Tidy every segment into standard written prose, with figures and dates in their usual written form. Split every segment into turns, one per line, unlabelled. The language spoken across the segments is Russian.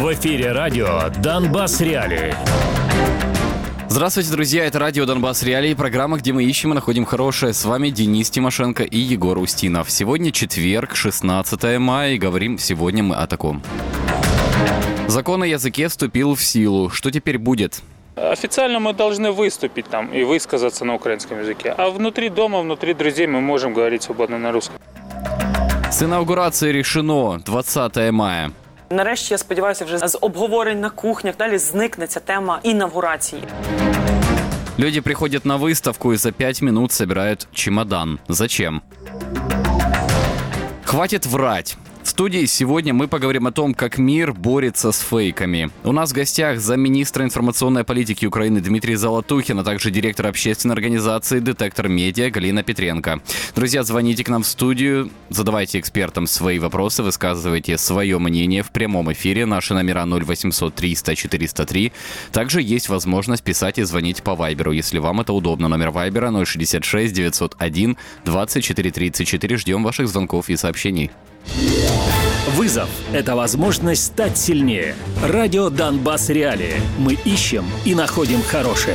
В эфире радио «Донбасс Реалии».
Здравствуйте, друзья, это радио «Донбасс Реалии», программа, где мы ищем и находим хорошее. С вами Денис Тимошенко и Егор Устинов. Сегодня четверг, 16 мая, и говорим сегодня мы о таком. Закон о языке вступил в силу. Что теперь будет?
Официально мы должны выступить там и высказаться на украинском языке. А внутри дома, внутри друзей мы можем говорить свободно на русском.
С інаугурацією рішено 20 мая.
Нарешті, я сподіваюся, вже з обговорень на кухнях далі зникне ця тема інавгурації.
Люди приходят на выставку и за 5 минут собирают чемодан. Зачем? Хватит врать. В студии сегодня мы поговорим о том, как мир борется с фейками. У нас в гостях замминистра информационной политики Украины Дмитрий Золотухин, а также директор общественной организации «Детектор Медиа» Галина Петренко. Друзья, звоните к нам в студию, задавайте экспертам свои вопросы, высказывайте свое мнение в прямом эфире. Наши номера 0800 300 403. Также есть возможность писать и звонить по Вайберу, если вам это удобно. Номер Вайбера 066 901 24 34. Ждем ваших звонков и сообщений.
Вызов – это возможность стать сильнее. Радио «Донбасс Реалии». Мы ищем и находим хорошее.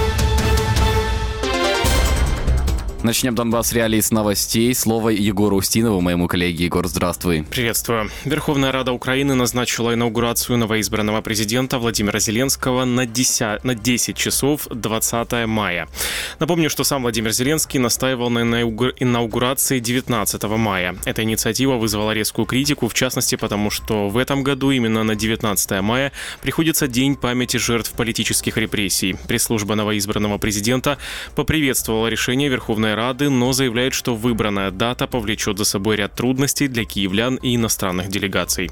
Начнем «Донбасс Реалии» с новостей. Слово Егору Устинову, моему коллеге. Егор, здравствуй.
Приветствую. Верховная Рада Украины назначила инаугурацию новоизбранного президента Владимира Зеленского на 10 часов 20 мая. Напомню, что сам Владимир Зеленский настаивал на инаугурации 19 мая. Эта инициатива вызвала резкую критику, в частности, потому что в этом году именно на 19 мая приходится День памяти жертв политических репрессий. Пресс-служба новоизбранного президента поприветствовала решение Верховной Рады, но заявляет, что выбранная дата повлечет за собой ряд трудностей для киевлян и иностранных делегаций.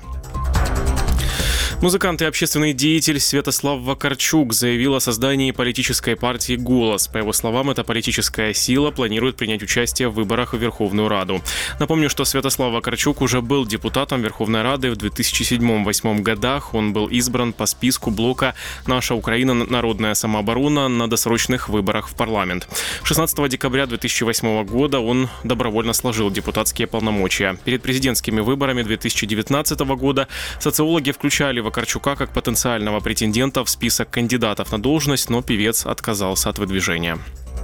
Музыкант и общественный деятель Святослав Вакарчук заявил о создании политической партии «Голос». По его словам, эта политическая сила планирует принять участие в выборах в Верховную Раду. Напомню, что Святослав Вакарчук уже был депутатом Верховной Рады в 2007-2008 годах. Он был избран по списку блока «Наша Украина. Народная самооборона» на досрочных выборах в парламент. 16 декабря 2008 года он добровольно сложил депутатские полномочия. Перед президентскими выборами 2019 года социологи включали Вакарчука как потенциального претендента в список кандидатов на должность, но певец отказался от выдвижения.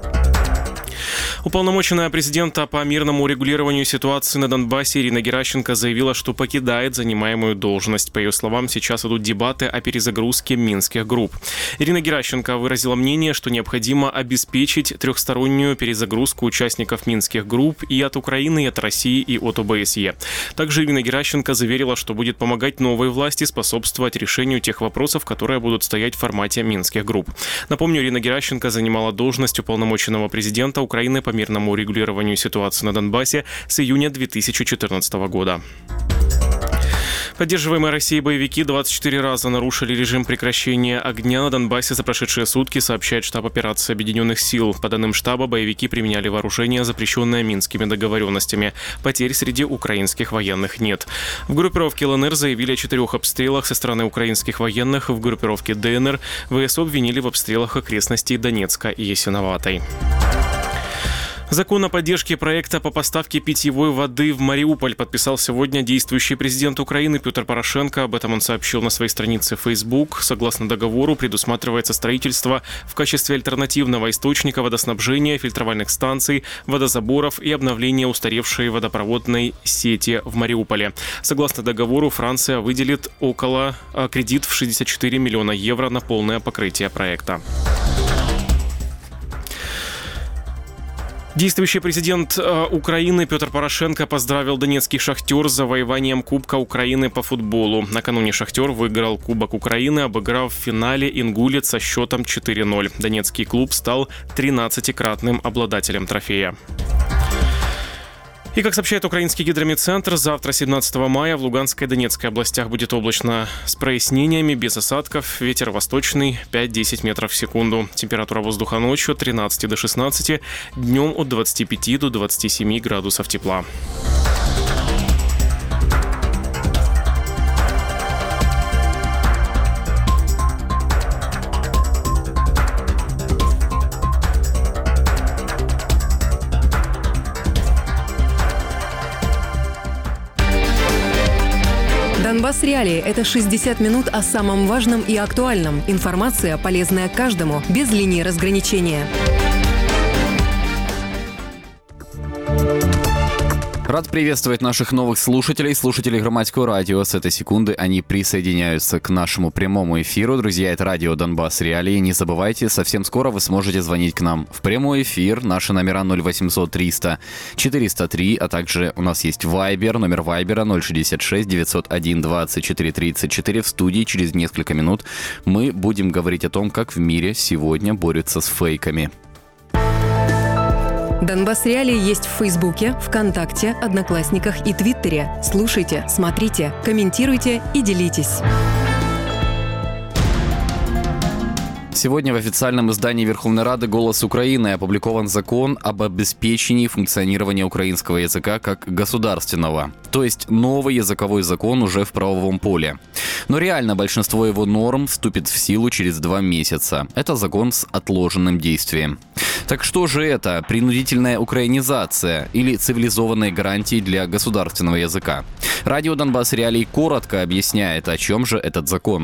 Уполномоченная президента по мирному урегулированию ситуации на Донбассе Ирина Геращенко заявила, что покидает занимаемую должность. По ее словам, сейчас идут дебаты о перезагрузке минских групп. Ирина Геращенко выразила мнение, что необходимо обеспечить трехстороннюю перезагрузку участников минских групп и от Украины, и от России, и от ОБСЕ. Также Ирина Геращенко заверила, что будет помогать новой власти способствовать решению тех вопросов, которые будут стоять в формате минских групп. Напомню, Ирина Геращенко занимала должность уполномоченного президента Украины по мирному урегулированию ситуации на Донбассе с июня 2014 года. Поддерживаемые Россией боевики 24 раза нарушили режим прекращения огня на Донбассе за прошедшие сутки, сообщает штаб операции Объединенных сил. По данным штаба, боевики применяли вооружение, запрещенное Минскими договоренностями. Потерь среди украинских военных нет. В группировке ЛНР заявили о 4 обстрелах со стороны украинских военных. В группировке ДНР ВСУ обвинили в обстрелах окрестностей Донецка и Ясиноватой. Закон о поддержке проекта по поставке питьевой воды в Мариуполь подписал сегодня действующий президент Украины Петр Порошенко. Об этом он сообщил на своей странице в Facebook. Согласно договору, предусматривается строительство в качестве альтернативного источника водоснабжения, фильтровальных станций, водозаборов и обновление устаревшей водопроводной сети в Мариуполе. Согласно договору, Франция выделит кредит в 64 миллиона евро на полное покрытие проекта. Действующий президент Украины Петр Порошенко поздравил донецкий «Шахтер» с завоеванием Кубка Украины по футболу. Накануне «Шахтер» выиграл Кубок Украины, обыграв в финале «Ингулец» со счетом 4-0. Донецкий клуб стал 13-кратным обладателем трофея. И, как сообщает украинский гидрометцентр, завтра, 17 мая, в Луганской и Донецкой областях будет облачно с прояснениями, без осадков. Ветер восточный 5-10 метров в секунду. Температура воздуха ночью от 13 до 16, днем от 25 до 27 градусов тепла.
Донбасс Реалии – это 60 минут о самом важном и актуальном. Информация, полезная каждому, без линии разграничения.
Рад приветствовать наших новых слушателей Громадского радио. С этой секунды они присоединяются к нашему прямому эфиру. Друзья, это радио Донбасс Реалии. Не забывайте, совсем скоро вы сможете звонить к нам в прямой эфир. Наши номера 0800 300 403, а также у нас есть Viber, номер Вайбера 066 901 24 34. В студии через несколько минут мы будем говорить о том, как в мире сегодня борются с фейками.
Донбасс Реалии есть в Фейсбуке, ВКонтакте, Одноклассниках и Твиттере. Слушайте, смотрите, комментируйте и делитесь.
Сегодня в официальном издании Верховной Рады «Голос Украины» опубликован закон об обеспечении функционирования украинского языка как государственного. То есть новый языковой закон уже в правовом поле. Но реально большинство его норм вступит в силу через 2 месяца. Это закон с отложенным действием. Так что же это? Принудительная украинизация или цивилизованные гарантии для государственного языка? Радио Донбасс Реалии коротко объясняет, о чем же этот закон.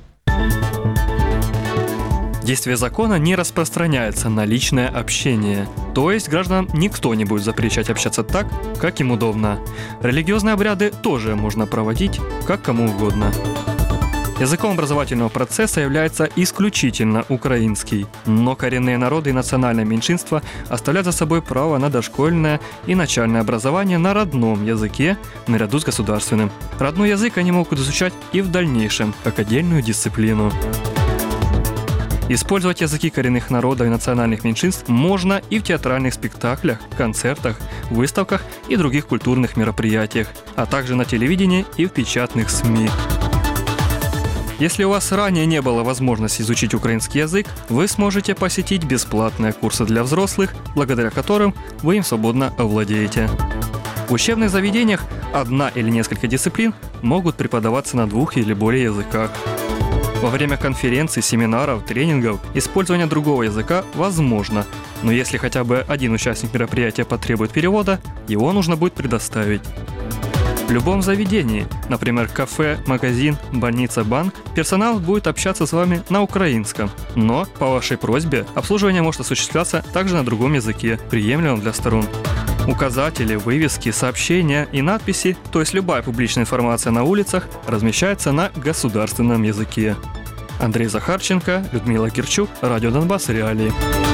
Действие закона не распространяется на личное общение. То есть гражданам никто не будет запрещать общаться так, как им удобно. Религиозные обряды тоже можно проводить, как кому угодно. Языком образовательного процесса является исключительно украинский, но коренные народы и национальные меньшинства оставляют за собой право на дошкольное и начальное образование на родном языке наряду с государственным. Родной язык они могут изучать и в дальнейшем, как отдельную дисциплину. Использовать языки коренных народов и национальных меньшинств можно и в театральных спектаклях, концертах, выставках и других культурных мероприятиях, а также на телевидении и в печатных СМИ. Если у вас ранее не было возможности изучить украинский язык, вы сможете посетить бесплатные курсы для взрослых, благодаря которым вы им свободно овладеете. В учебных заведениях одна или несколько дисциплин могут преподаваться на 2 или более языках. Во время конференций, семинаров, тренингов использование другого языка возможно, но если хотя бы один участник мероприятия потребует перевода, его нужно будет предоставить. В любом заведении, например, кафе, магазин, больница, банк, персонал будет общаться с вами на украинском, но по вашей просьбе обслуживание может осуществляться также на другом языке, приемлемом для сторон. Указатели, вывески, сообщения и надписи, то есть любая публичная информация на улицах, размещается на государственном языке. Андрей Захарченко, Людмила Кирчук, Радио Донбасс Реалии.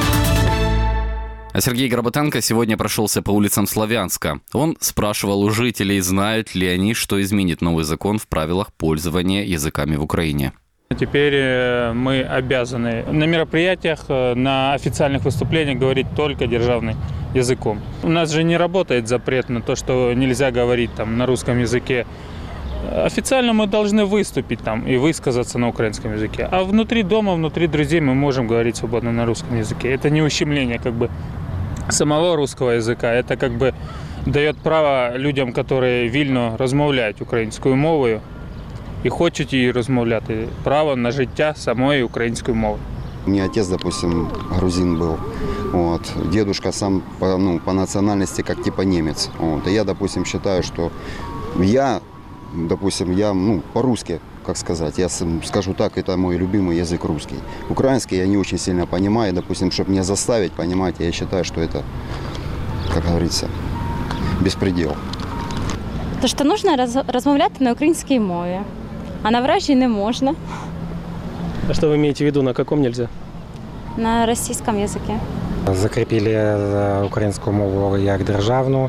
А Сергей Горбатенко сегодня прошелся по улицам Славянска. Он спрашивал у жителей, знают ли они, что изменит новый закон в правилах пользования языками в Украине.
Теперь мы обязаны на мероприятиях, на официальных выступлениях говорить только державным языком. У нас же не работает запрет на то, что нельзя говорить там на русском языке. Официально мы должны выступить там и высказаться на украинском языке. А внутри дома, внутри друзей мы можем говорить свободно на русском языке. Это не ущемление самого русского языка. Это дает право людям, которые вільно розмовляють українською мовою і хочуть її розмовляти, право на життя самої української мови.
У меня отец, допустим, грузин был. Дедушка сам по национальности как типа немец. И я, допустим, считаю, что я по-русски, как сказать, я скажу так, это мой любимый язык русский. Украинский я не очень сильно понимаю, допустим, чтобы меня заставить понимать, я считаю, что это, как говорится, безпредел.
То, що нужно розмовляти на українській мові, а на вражій не можна.
А что вы имеете в виду, на каком нельзя?
На російському язикі.
Закріпили українську мову як державну.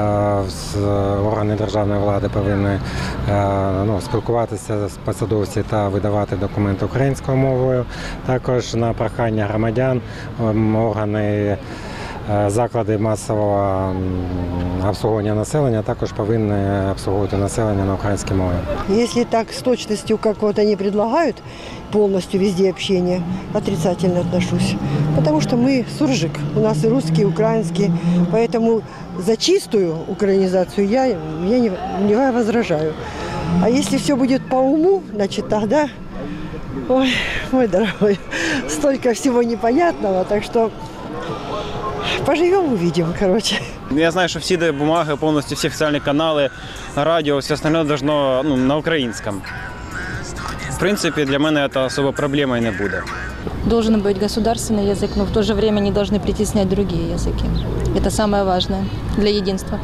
Органи державної влади повинні спілкуватися з посадовцями та видавати документи українською мовою. Також на прохання громадян органи, заклади масового обслуговування населення також повинні обслуговувати населення на українській мові.
Если так с точностью, как вот они предлагают, полностью везде общение, отрицательно отношусь. Потому что мы суржик, у нас и русский, и украинский, поэтому за чистую украинизацию я не возражаю. А если все будет по уму, значит тогда, ой, мой дорогой, столько всего непонятного, так что поживем, увидим, короче.
Я знаю, что все бумаги, полностью все официальные каналы, радио, все остальное должно на украинском. В принципе, для меня это особо проблемой не будет.
Должен быть государственный язык, но в то же время не должны притеснять другие языки. Это самое важное для единства.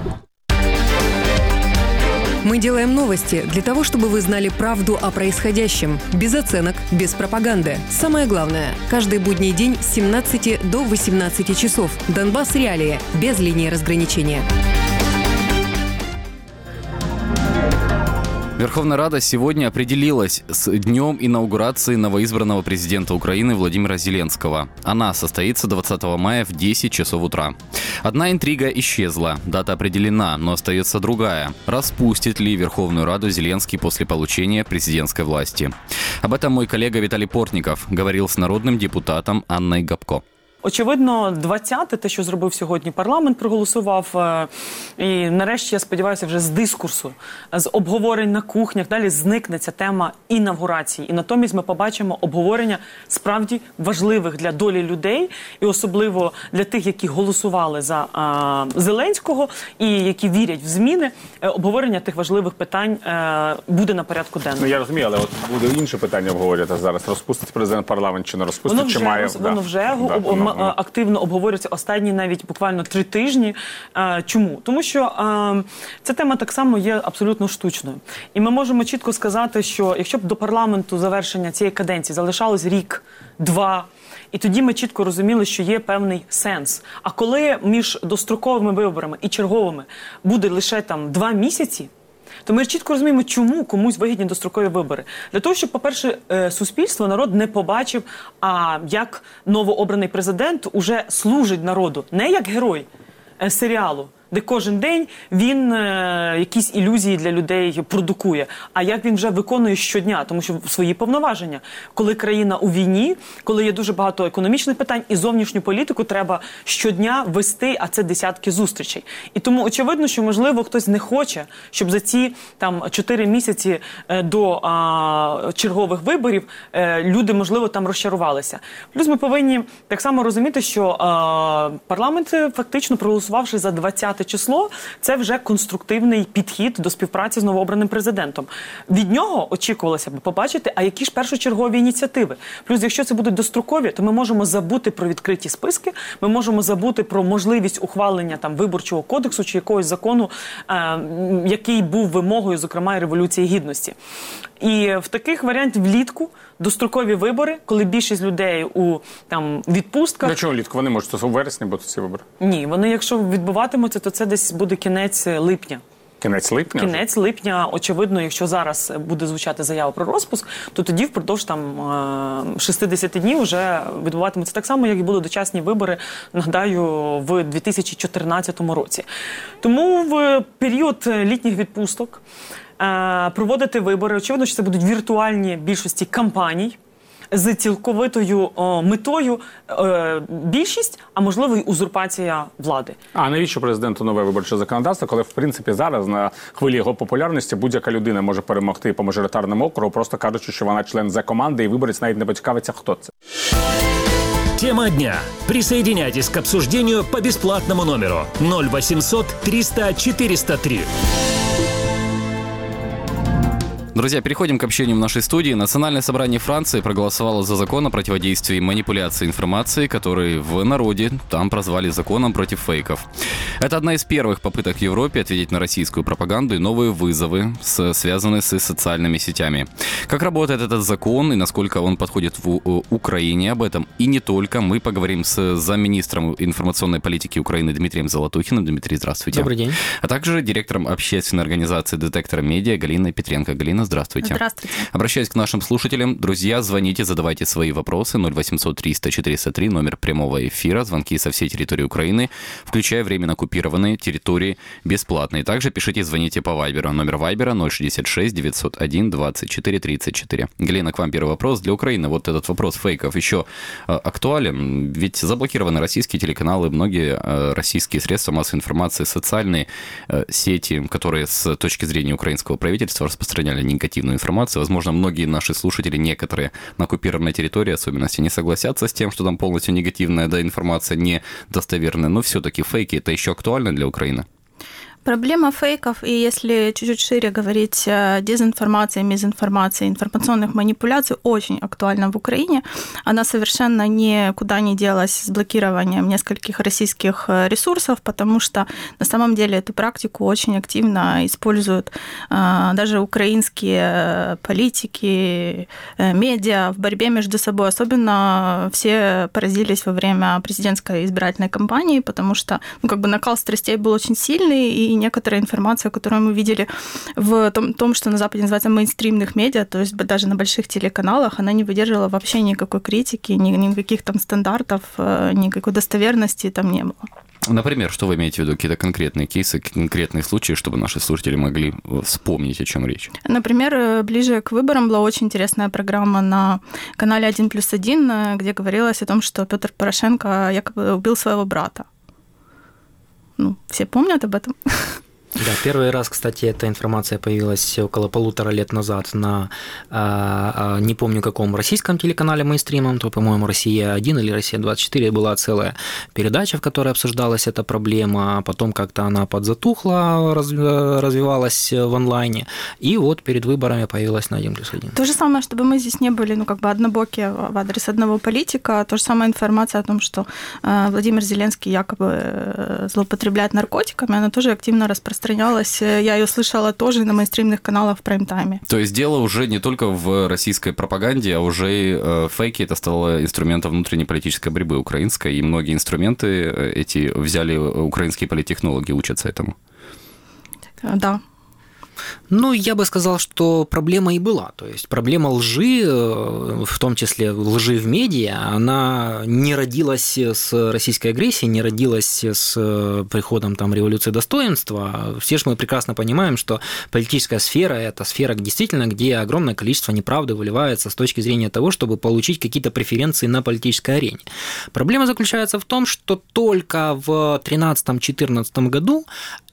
Мы делаем новости для того, чтобы вы знали правду о происходящем. Без оценок, без пропаганды. Самое главное – каждый будний день с 17 до 18 часов. Донбасс Реалии. Без линии разграничения.
Верховная Рада сегодня определилась с днем инаугурации новоизбранного президента Украины Владимира Зеленского. Она состоится 20 мая в 10 часов утра. Одна интрига исчезла, дата определена, но остается другая. Распустит ли Верховную Раду Зеленский после получения президентской власти? Об этом мой коллега Виталий Портников говорил с народным депутатом Анной Гопко.
Очевидно, 20-те, те, що зробив сьогодні парламент, проголосував. І нарешті, я сподіваюся, вже з дискурсу, з обговорень на кухнях, далі зникне ця тема інавгурації. І натомість ми побачимо обговорення справді важливих для долі людей, і особливо для тих, які голосували за Зеленського і які вірять в зміни, обговорення тих важливих питань буде на порядку денному.
Я розумію, але от буде інше питання обговорювати зараз. Розпустить президент парламент чи не розпустить, чи має...
Воно вже активно обговорюється останні навіть буквально 3 тижні. Чому? Тому що ця тема так само є абсолютно штучною. І ми можемо чітко сказати, що якщо б до парламенту завершення цієї каденції залишалось рік, 2, і тоді ми чітко розуміли, що є певний сенс. А коли між достроковими виборами і черговими буде лише 2 місяці, то ми чітко розуміємо, чому комусь вигідні дострокові вибори. Для того, щоб, по-перше, суспільство, народ не побачив, як новообраний президент уже служить народу. Не як герой серіалу, де кожен день він якісь ілюзії для людей продукує, а як він вже виконує щодня, тому що свої повноваження. Коли країна у війні, коли є дуже багато економічних питань, і зовнішню політику треба щодня вести, а це десятки зустрічей. І тому очевидно, що, можливо, хтось не хоче, щоб за ці 4 місяці до чергових виборів люди, можливо, там розчарувалися. Плюс ми повинні так само розуміти, що парламент, фактично проголосувавши за 20 число, це вже конструктивний підхід до співпраці з новообраним президентом. Від нього очікувалося б побачити, а які ж першочергові ініціативи. Плюс, якщо це будуть дострокові, то ми можемо забути про відкриті списки, ми можемо забути про можливість ухвалення виборчого кодексу чи якогось закону, який був вимогою, зокрема, і Революції Гідності. І в таких варіантах влітку дострокові вибори, коли більшість людей у відпустках...
Для чого влітку? Вони можуть у вересні бути ці вибори?
Ні, вони, якщо відбуватимуться, то це десь буде кінець липня.
Кінець липня?
Кінець липня, очевидно, якщо зараз буде звучати заява про розпуск, то тоді впродовж 60 днів вже відбуватимуться так само, як і були дочасні вибори, нагадаю, в 2014 році. Тому в період літніх відпусток проводити вибори, очевидно, що це будуть віртуальні більшості кампаній, з цілковитою метою більшість, а можливо й узурпація влади.
А навіщо президенту нове виборче законодавство, коли в принципі зараз на хвилі його популярності будь-яка людина може перемогти по мажоритарному округу, просто кажучи, що вона член Зе-команди і виборець навіть не поцікавиться, хто це.
Тема дня. Присоединяйтесь к обсуждению по бесплатному номеру 0800 300 403.
Друзья, переходим к общению в нашей студии. Национальное собрание Франции проголосовало за закон о противодействии манипуляции информацией, который в народе там прозвали законом против фейков. Это одна из первых попыток в Европе ответить на российскую пропаганду и новые вызовы, связанные с социальными сетями. Как работает этот закон и насколько он подходит в Украине, об этом и не только, мы поговорим с замминистром информационной политики Украины Дмитрием Золотухиным. Дмитрий, здравствуйте.
Добрый день.
А также директором общественной организации «Детектор медиа» Галиной Петренко. Галина, здравствуйте.
Здравствуйте.
Обращаюсь к нашим слушателям. Друзья, звоните, задавайте свои вопросы. 0800 300 403, номер прямого эфира. Звонки со всей территории Украины, включая временно оккупированные территории, бесплатные. Также пишите, звоните по Вайберу. Номер Вайбера 066 901 24 34. Галина, к вам первый вопрос. Для Украины вот этот вопрос фейков еще актуален? Ведь заблокированы российские телеканалы, многие российские средства массовой информации, социальные сети, которые с точки зрения украинского правительства распространяли негативную информацию. Возможно, многие наши слушатели, некоторые на оккупированной территории, особенности, не согласятся с тем, что там полностью негативная информация, недостоверная, но все-таки фейки – это еще актуально для Украины?
Проблема фейков, и если чуть-чуть шире говорить, дезинформация, мезинформация, информационных манипуляций очень актуальна в Украине. Она совершенно никуда не делась с блокированием нескольких российских ресурсов, потому что на самом деле эту практику очень активно используют даже украинские политики, медиа в борьбе между собой. Особенно все поразились во время президентской избирательной кампании, потому что накал страстей был очень сильный, и некоторая информация, которую мы видели в том, что на Западе называется мейнстримных медиа, то есть даже на больших телеканалах, она не выдержала вообще никакой критики, никаких там стандартов, никакой достоверности там не было.
Например, что вы имеете в виду? Какие-то конкретные кейсы, конкретные случаи, чтобы наши слушатели могли вспомнить, о чем речь?
Например, ближе к выборам была очень интересная программа на канале 1+1, где говорилось о том, что Петр Порошенко якобы убил своего брата. Все помнят об этом?
Да, первый раз, кстати, эта информация появилась около 1,5 лет назад на, не помню каком, российском телеканале мейнстримом, то, по-моему, «Россия-1» или «Россия-24» была целая передача, в которой обсуждалась эта проблема, потом как-то она подзатухла, развивалась в онлайне, и вот перед выборами появилась на 1+1.
То же самое, чтобы мы здесь не были, однобокие в адрес одного политика, то же самое информация о том, что Владимир Зеленский якобы злоупотребляет наркотиками, она тоже активно распространялась. Я ее слышала тоже на мейнстримных каналах в прайм-тайме.
То есть дело уже не только в российской пропаганде, а уже и фейки это стало инструментом внутренней политической борьбы украинской, и многие инструменты эти взяли украинские политтехнологи, учатся этому.
Да.
Я бы сказал, что проблема и была. То есть проблема лжи, в том числе лжи в медиа, она не родилась с российской агрессией, не родилась с приходом революции достоинства. Все же мы прекрасно понимаем, что политическая сфера – это сфера действительно, где огромное количество неправды выливается с точки зрения того, чтобы получить какие-то преференции на политической арене. Проблема заключается в том, что только в 2013-2014 году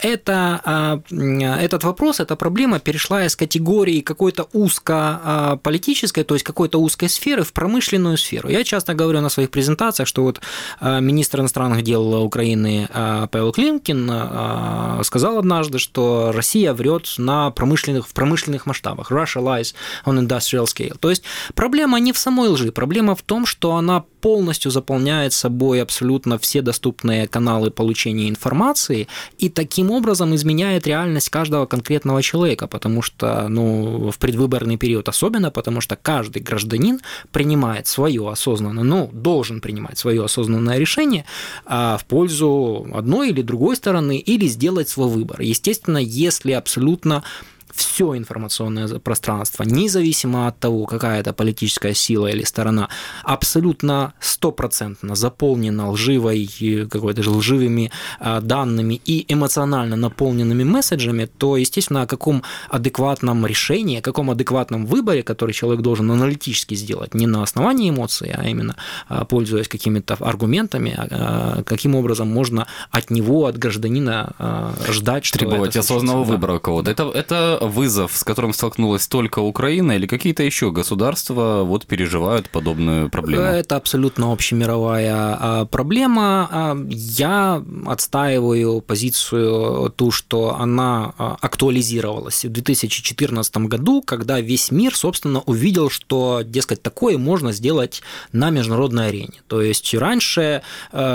этот вопрос, эта проблема перешла из категории какой-то узкополитической, то есть какой-то узкой сферы, в промышленную сферу. Я часто говорю на своих презентациях, что министр иностранных дел Украины Павел Климкин сказал однажды, что Россия врет в промышленных масштабах. Russia lies on industrial scale. То есть проблема не в самой лжи, проблема в том, что она полностью заполняет собой абсолютно все доступные каналы получения информации и таким образом изменяет реальность каждого конкретного человека, потому что, в предвыборный период особенно, потому что каждый гражданин принимает свое осознанное, должен принимать свое осознанное решение в пользу одной или другой стороны или сделать свой выбор. Естественно, если абсолютно все информационное пространство, независимо от того, какая это политическая сила или сторона, абсолютно 100% заполнено лживыми данными и эмоционально наполненными месседжами, то, естественно, о каком адекватном решении, о каком адекватном выборе, который человек должен аналитически сделать, не на основании эмоций, а именно пользуясь какими-то аргументами, каким образом можно от него, от гражданина ждать, что
требовать осознанного выбора кого-то. Это вызов, с которым столкнулась только Украина, или какие-то еще государства переживают подобную проблему?
Это абсолютно общемировая проблема. Я отстаиваю позицию ту, что она актуализировалась в 2014 году, когда весь мир, собственно, увидел, что, дескать, такое можно сделать на международной арене. То есть раньше,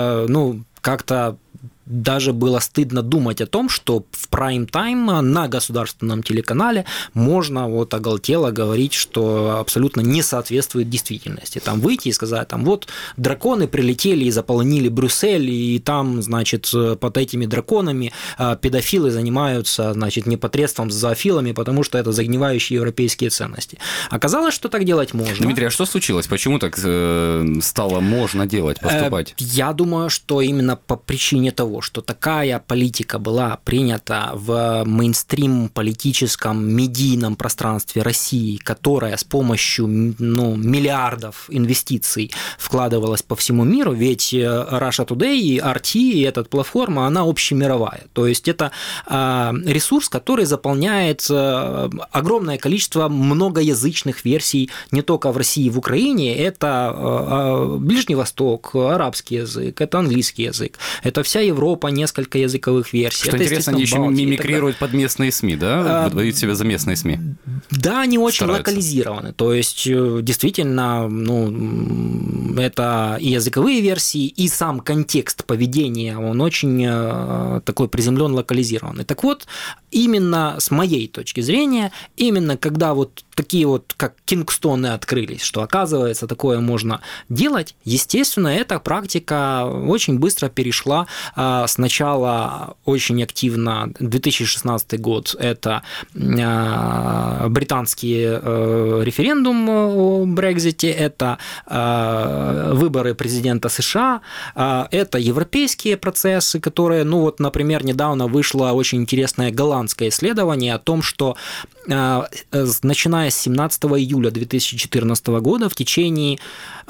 как-то даже было стыдно думать о том, что в прайм-тайм на государственном телеканале можно оголтело говорить, что абсолютно не соответствует действительности. Там выйти и сказать, драконы прилетели и заполонили Брюссель, и там, под этими драконами педофилы занимаются, непотребством с зоофилами, потому что это загнивающие европейские ценности. Оказалось, что так делать можно.
Дмитрий, а что случилось? Почему так стало можно делать, поступать?
Я думаю, что именно по причине того, того, что такая политика была принята в мейнстрим политическом медийном пространстве России, которая с помощью миллиардов инвестиций вкладывалась по всему миру, ведь Russia Today и RT, и эта платформа, она общемировая. То есть это ресурс, который заполняет огромное количество многоязычных версий не только в России и в Украине. Это Ближний Восток, арабский язык, это английский язык, это вся Европа, несколько языковых версий.
Что
это,
интересно, они еще мимикрируют под местные СМИ, да? Выдают себя за местные СМИ.
Да, они очень
стараются.
Локализированы. То есть, действительно, это и языковые версии, и сам контекст поведения, он очень такой приземлен, локализированный. Так вот, именно с моей точки зрения, именно когда вот такие вот, как Кингстоны открылись, что, оказывается, такое можно делать, естественно, эта практика очень быстро перешла. Сначала очень активно, 2016 год, это британский референдум о Брексите, это выборы президента США, это европейские процессы, которые, например, недавно вышло очень интересное голландское исследование о том, что начиная с 17 июля 2014 года в течение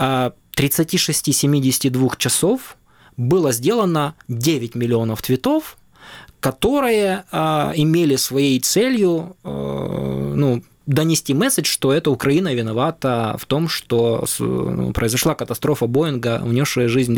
36-72 часов было сделано 9 миллионов твитов, которые имели своей целью донести месседж, что это Украина виновата в том, что произошла катастрофа Боинга, унесшая жизнь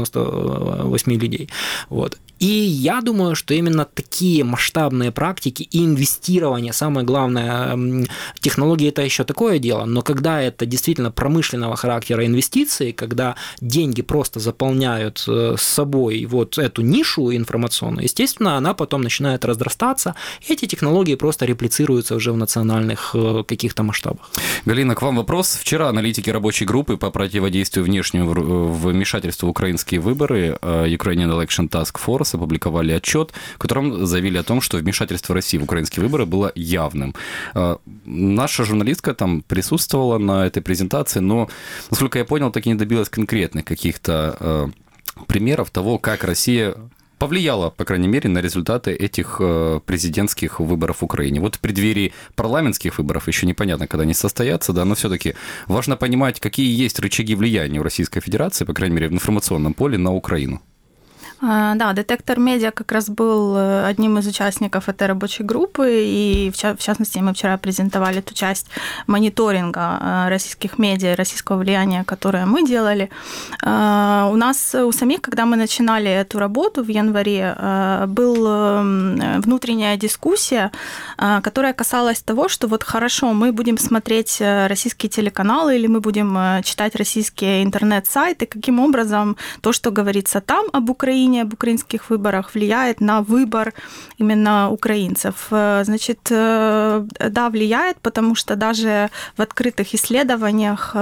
298 людей. Вот. И я думаю, что именно такие масштабные практики и инвестирование, самое главное, технологии – это еще такое дело, но когда это действительно промышленного характера инвестиции, когда деньги просто заполняют с собой вот эту нишу информационную, естественно, она потом начинает разрастаться, и эти технологии просто реплицируются уже в национальных каких-то масштабах.
Галина, к вам вопрос. Вчера аналитики рабочей группы по противодействию внешнему вмешательству в украинские выборы Ukrainian Election Task Force опубликовали отчет, в котором заявили о том, что вмешательство России в украинские выборы было явным. Наша журналистка там присутствовала на этой презентации, но, насколько я понял, так и не добилась конкретных каких-то примеров того, как Россия повлияло, по крайней мере, на результаты этих президентских выборов в Украине. Вот в преддверии парламентских выборов еще непонятно, когда они состоятся, да, но все-таки важно понимать, какие есть рычаги влияния у Российской Федерации, по крайней мере, в информационном поле на Украину.
Да, детектор медиа как раз был одним из участников этой рабочей группы, и в частности мы вчера презентовали ту часть мониторинга российских медиа, российского влияния, которое мы делали. У нас у самих, когда мы начинали эту работу в январе, была внутренняя дискуссия, которая касалась того, что вот хорошо, мы будем смотреть российские телеканалы или мы будем читать российские интернет-сайты, каким образом то, что говорится там об Украине, об украинских выборах влияет на выбор именно украинцев. Значит, да, влияет, потому что даже в открытых исследованиях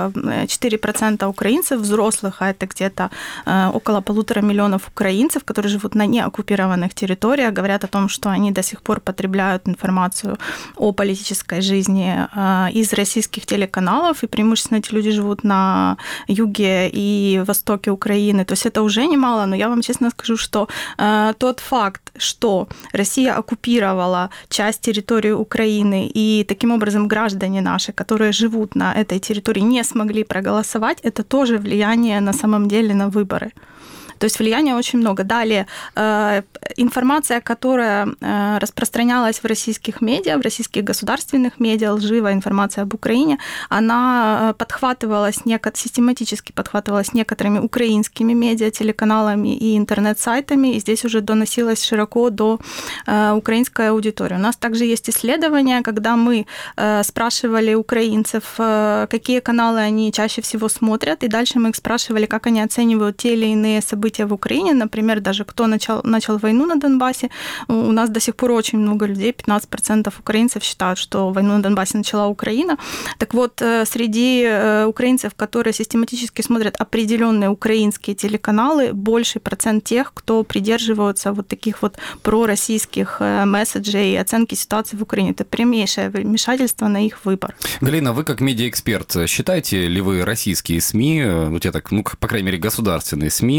4% украинцев взрослых, а это где-то около 1,5 миллиона украинцев, которые живут на неоккупированных территориях, говорят о том, что они до сих пор потребляют информацию о политической жизни из российских телеканалов, и преимущественно эти люди живут на юге и востоке Украины. То есть это уже немало, но я вам честно скажу, что тот факт, что Россия оккупировала часть территории Украины, и таким образом граждане наши, которые живут на этой территории, не смогли проголосовать, это тоже влияние на самом деле на выборы. То есть влияния очень много. Далее, информация, которая распространялась в российских медиа, в российских государственных медиа, лживая информация об Украине, она систематически подхватывалась некоторыми украинскими медиа, телеканалами и интернет-сайтами, и здесь уже доносилась широко до украинской аудитории. У нас также есть исследования, когда мы спрашивали украинцев, какие каналы они чаще всего смотрят, и дальше мы их спрашивали, как они оценивают те или иные события в Украине, например, даже кто начал войну на Донбассе. У нас до сих пор очень много людей, 15% украинцев считают, что войну на Донбассе начала Украина. Так вот, среди украинцев, которые систематически смотрят определенные украинские телеканалы, больший процент тех, кто придерживаются вот таких вот пророссийских месседжей и оценки ситуации в Украине. Это прямейшее вмешательство на их выбор.
Галина, вы как медиаэксперт, считаете ли вы российские СМИ, по крайней мере, государственные СМИ, средства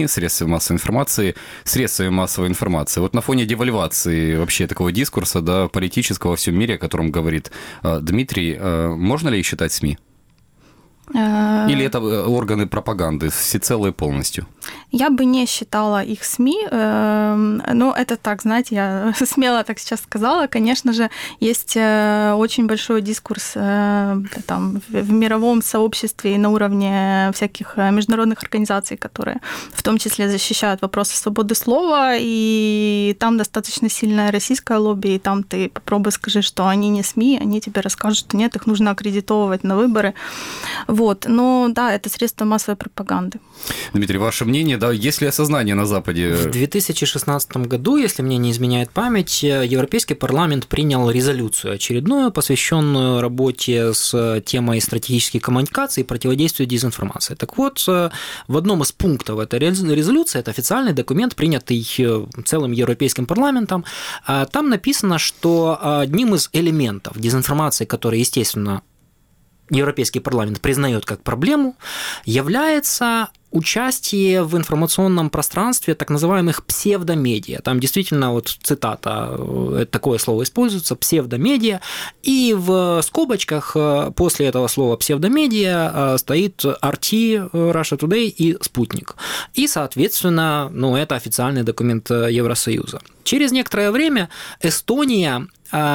средствами массовой информации. Вот на фоне девальвации вообще такого дискурса, да, политического во всем мире, о котором говорит Дмитрий, можно ли их считать СМИ? Или это органы пропаганды всецело и полностью?
Я бы не считала их СМИ, но это так, знаете, я смело так сейчас сказала. Конечно же, есть очень большой дискурс там, в мировом сообществе и на уровне всяких международных организаций, которые в том числе защищают вопросы свободы слова, и там достаточно сильное российское лобби, и там ты попробуй скажи, что они не СМИ, они тебе расскажут, что нет, их нужно аккредитовывать на выборы. Вот. Но да, это средство массовой пропаганды.
Дмитрий, ваше мнение, да, есть ли осознание на Западе?
В 2016 году, если мне не изменяет память, Европейский парламент принял резолюцию очередную, посвященную работе с темой стратегической коммуникации и противодействию дезинформации. Так вот, в одном из пунктов этой резолюции, это официальный документ, принятый целым Европейским парламентом, там написано, что одним из элементов дезинформации, который, естественно, Европейский парламент признает как проблему, является участие в информационном пространстве так называемых псевдомедиа. Там действительно, вот цитата, такое слово используется, псевдомедиа, и в скобочках после этого слова псевдомедиа стоит RT, Russia Today и Спутник. И, соответственно, это официальный документ Евросоюза. Через некоторое время Эстония,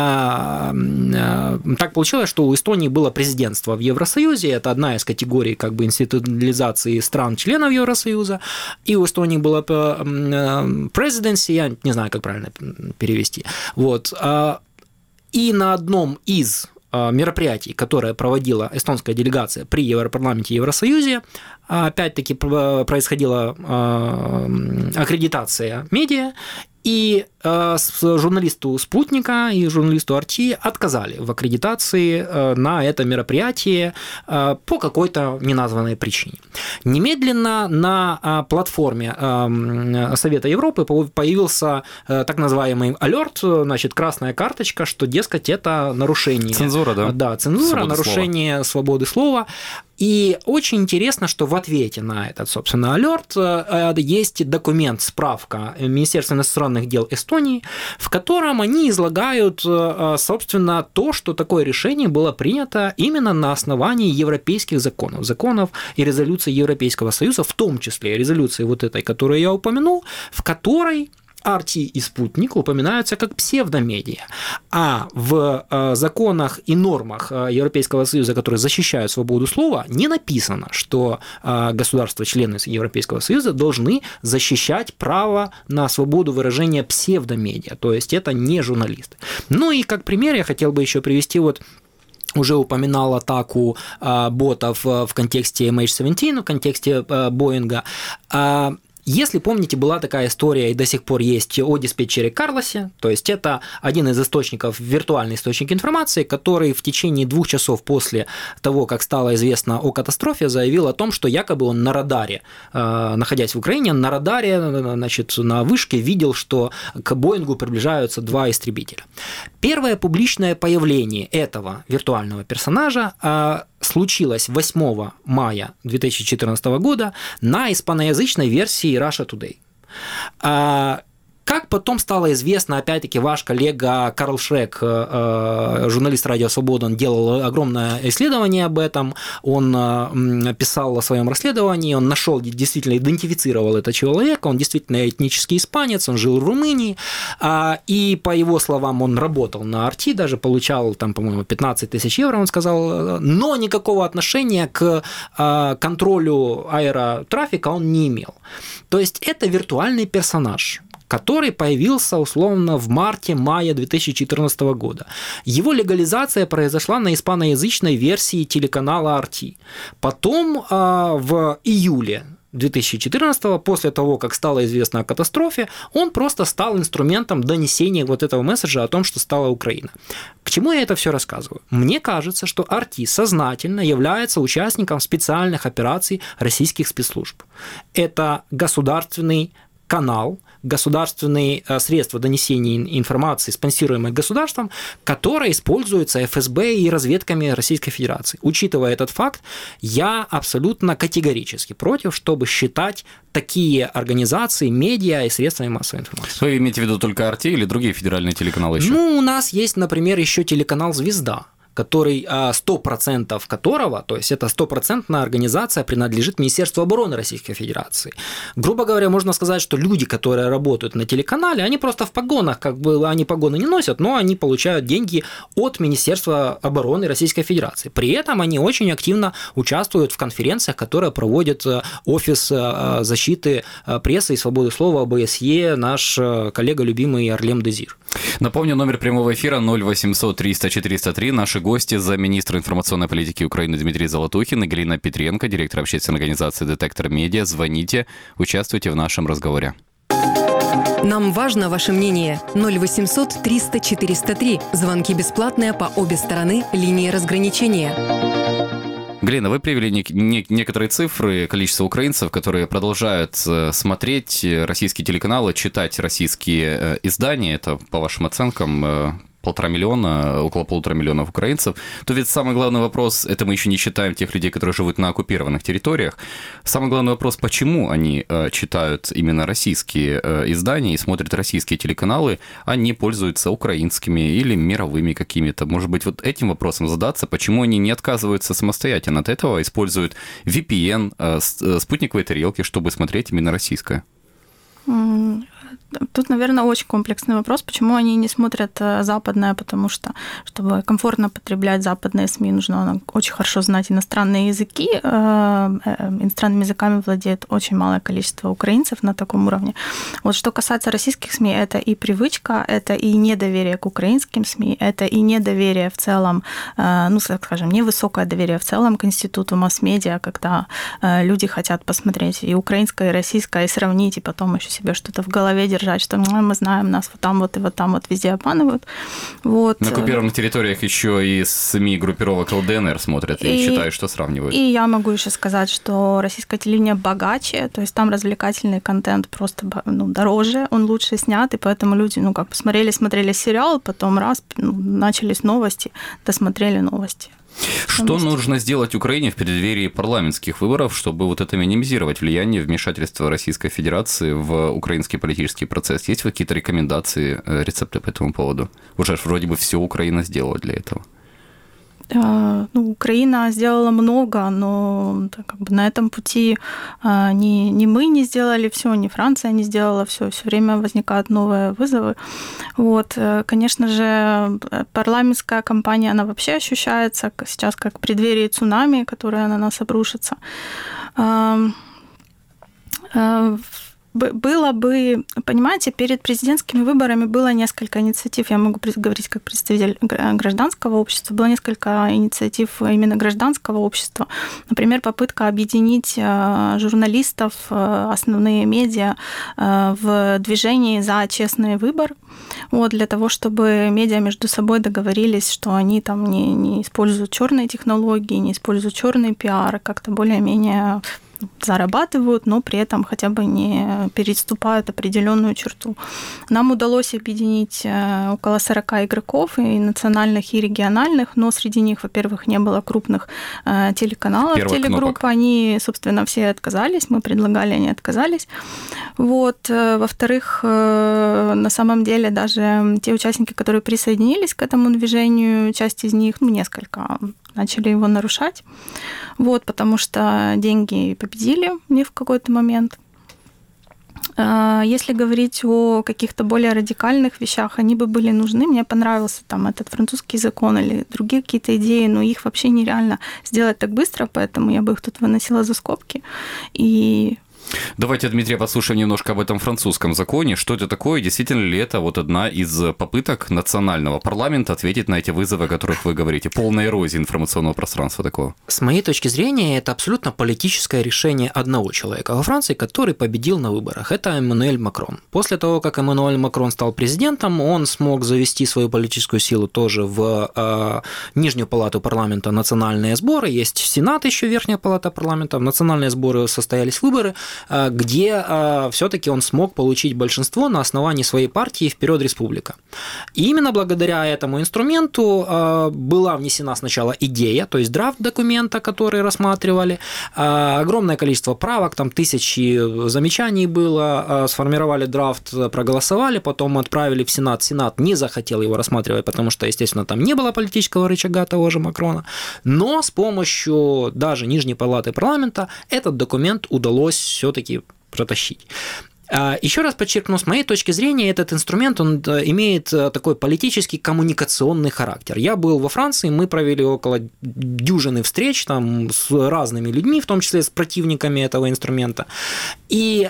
так получилось, что у Эстонии было президентство в Евросоюзе, это одна из категорий как бы институциализации стран-членов Евросоюза, и у Эстонии было presidency, я не знаю, как правильно перевести, вот, и на одном из мероприятий, которое проводила эстонская делегация при Европарламенте и Евросоюзе, опять-таки происходила аккредитация медиа, и журналисту «Спутника» и журналисту RT отказали в аккредитации на это мероприятие по какой-то неназванной причине. Немедленно на платформе Совета Европы появился так называемый алерт, значит, красная карточка, что, дескать, это нарушение.
Цензура, да?
Да, цензура, нарушение свободы слова. И очень интересно, что в ответе на этот, собственно, алерт есть документ, справка Министерства иностранных дел Эстонии, в котором они излагают, собственно, то, что такое решение было принято именно на основании европейских законов и резолюций Европейского Союза, в том числе резолюции вот этой, которую я упомянул, в которой RT и Спутник упоминаются как псевдомедиа, а в законах и нормах Европейского Союза, которые защищают свободу слова, не написано, что государства-члены Европейского Союза должны защищать право на свободу выражения псевдомедиа, то есть это не журналисты. Ну и как пример я хотел бы еще привести уже упоминал атаку ботов в контексте MH17, в контексте Боинга. Если помните, была такая история и до сих пор есть о диспетчере Карлосе, то есть это один из источников, виртуальный источник информации, который в течение 2 часов после того, как стало известно о катастрофе, заявил о том, что якобы он на радаре, находясь в Украине, на радаре, значит, на вышке видел, что к Боингу приближаются 2 истребителя. Первое публичное появление этого виртуального персонажа случилось 8 мая 2014 года на испаноязычной версии Russia Today. Как потом стало известно, опять-таки, ваш коллега Карл Шрек, журналист «Радио Свобода», он делал огромное исследование об этом, он писал о своем расследовании, он нашел, действительно идентифицировал этого человека, он действительно этнический испанец, он жил в Румынии, и, по его словам, он работал на RT, даже получал, там, по-моему, 15 тысяч евро, он сказал, но никакого отношения к контролю аэротрафика он не имел. То есть это виртуальный персонаж, который появился условно в марте-мае 2014 года. Его легализация произошла на испаноязычной версии телеканала RT. Потом в июле 2014, после того, как стало известно о катастрофе, он просто стал инструментом донесения вот этого месседжа о том, что стала Украина. К чему я это все рассказываю? Мне кажется, что RT сознательно является участником специальных операций российских спецслужб. Это государственный канал, государственные средства донесения информации, спонсируемые государством, которые используются ФСБ и разведками Российской Федерации. Учитывая этот факт, я абсолютно категорически против, чтобы считать такие организации, медиа и средствами массовой информации.
Вы имеете в виду только RT или другие федеральные телеканалы еще?
Ну, у нас есть, например, еще телеканал «Звезда», который 100% которого, то есть это 100% организация, принадлежит Министерству обороны Российской Федерации. Грубо говоря, можно сказать, что люди, которые работают на телеканале, они просто в погонах, как бы они погоны не носят, но они получают деньги от Министерства обороны Российской Федерации. При этом они очень активно участвуют в конференциях, которые проводит Офис защиты прессы и свободы слова ОБСЕ, наш коллега любимый Арлем Дезир.
Напомню, номер прямого эфира 0800 300 403. Наши гости — замминистра информационной политики Украины Дмитрий Золотухин и Галина Петренко, директор общественной организации «Детектор Медиа». Звоните, участвуйте в нашем разговоре.
Нам важно ваше мнение. 0800 300 403. Звонки бесплатные по обе стороны линии разграничения.
Галина, вы привели некоторые цифры, количество украинцев, которые продолжают смотреть российские телеканалы, читать российские издания. Это, по вашим оценкам, около 1,5 миллиона украинцев, то ведь самый главный вопрос, это мы еще не считаем тех людей, которые живут на оккупированных территориях, самый главный вопрос, почему они читают именно российские издания и смотрят российские телеканалы, а не пользуются украинскими или мировыми какими-то. Может быть, вот этим вопросом задаться, почему они не отказываются самостоятельно от этого, используют VPN, спутниковые тарелки, чтобы смотреть именно российское?
Тут, наверное, очень комплексный вопрос, почему они не смотрят западное, потому что, чтобы комфортно потреблять западные СМИ, нужно очень хорошо знать иностранные языки. Иностранными языками владеет очень малое количество украинцев на таком уровне. Вот что касается российских СМИ, это и привычка, это и недоверие к украинским СМИ, это и недоверие в целом, ну, скажем, невысокое доверие в целом к институту масс-медиа, когда люди хотят посмотреть и украинское, и российское, и сравнить, и потом еще себе что-то в голове держать, что мы знаем, нас вот там вот и вот там вот везде обманывают. Вот.
На оккупированных территориях еще и СМИ группировок ЛДНР смотрят и считают, что сравнивают.
И я могу еще сказать, что российское телевидение богаче, то есть там развлекательный контент просто дороже, он лучше снят, и поэтому люди, смотрели сериал, потом начались новости, досмотрели новости.
Что нужно сделать Украине в преддверии парламентских выборов, чтобы вот это минимизировать влияние вмешательства Российской Федерации в украинский политический процесс? Есть какие-то рекомендации, рецепты по этому поводу? Уже вроде бы все Украина сделала для этого.
Украина сделала много, но на этом пути ни мы не сделали все, ни Франция не сделала все. Все время возникают новые вызовы. Вот. Конечно же, парламентская кампания, она вообще ощущается сейчас как в преддверии цунами, которое на нас обрушится. Было бы, понимаете, перед президентскими выборами было несколько инициатив, я могу говорить как представитель гражданского общества, было несколько инициатив именно гражданского общества. Например, попытка объединить журналистов, основные медиа в движении за честный выбор, вот, для того, чтобы медиа между собой договорились, что они там не используют черные технологии, не используют черный пиар, как-то более-менее зарабатывают, но при этом хотя бы не переступают определенную черту. Нам удалось объединить около 40 игроков, и национальных, и региональных, но среди них, во-первых, не было крупных телеканалов, телегрупп. Они, собственно, все отказались, мы предлагали, они отказались. Вот. Во-вторых, на самом деле даже те участники, которые присоединились к этому движению, часть из них, несколько, начали его нарушать, вот, потому что деньги победили в какой-то момент. Если говорить о каких-то более радикальных вещах, они бы были нужны. Мне понравился там этот французский закон или другие какие-то идеи, но их вообще нереально сделать так быстро, поэтому я бы их тут выносила за скобки. И
давайте, Дмитрий, послушаем немножко об этом французском законе. Что это такое? Действительно ли это вот одна из попыток национального парламента ответить на эти вызовы, о которых вы говорите? Полная эрозия информационного пространства такого.
С моей точки зрения, это абсолютно политическое решение одного человека во Франции, который победил на выборах. Это Эммануэль Макрон. После того, как Эммануэль Макрон стал президентом, он смог завести свою политическую силу тоже в Нижнюю палату парламента, национальные сборы. Есть Сенат еще, Верхняя палата парламента. В национальные сборы состоялись выборы. где все-таки он смог получить большинство на основании своей партии «Вперед, Республика». И именно благодаря этому инструменту была внесена сначала идея, то есть драфт документа, который рассматривали, огромное количество правок, там тысячи замечаний было, сформировали драфт, проголосовали, потом отправили в Сенат. Сенат не захотел его рассматривать, потому что, естественно, там не было политического рычага того же Макрона, но с помощью даже Нижней палаты парламента этот документ удалось все-таки протащить. Еще раз подчеркну, с моей точки зрения, этот инструмент, он имеет такой политический коммуникационный характер. Я был во Франции, мы провели около дюжины встреч там, с разными людьми, в том числе с противниками этого инструмента. И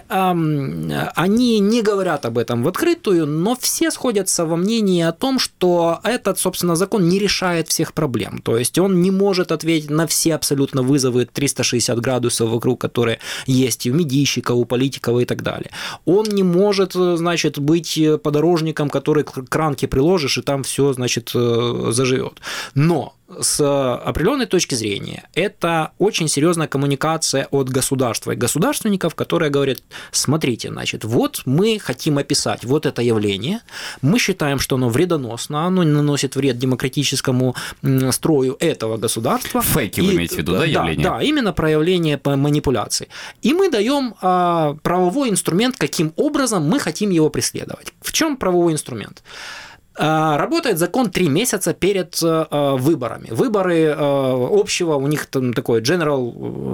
они не говорят об этом в открытую, но все сходятся во мнении о том, что этот, собственно, закон не решает всех проблем. То есть он не может ответить на все абсолютно вызовы 360 градусов вокруг, которые есть у медийщиков, у политиков и так далее. Он не может, значит, быть подорожником, который к кранке приложишь, и там все, значит, заживет. Но с определенной точки зрения это очень серьезная коммуникация от государства и государственников, которые говорят: смотрите, значит, вот мы хотим описать вот это явление, мы считаем, что оно вредоносно, оно наносит вред демократическому строю этого государства.
Фейки вы имеете в виду, да, явление? Да,
именно проявление манипуляций. И мы даем правовой инструмент, каким образом мы хотим его преследовать. В чем правовой инструмент? Работает закон 3 месяца перед выборами. Выборы общего, у них там такой General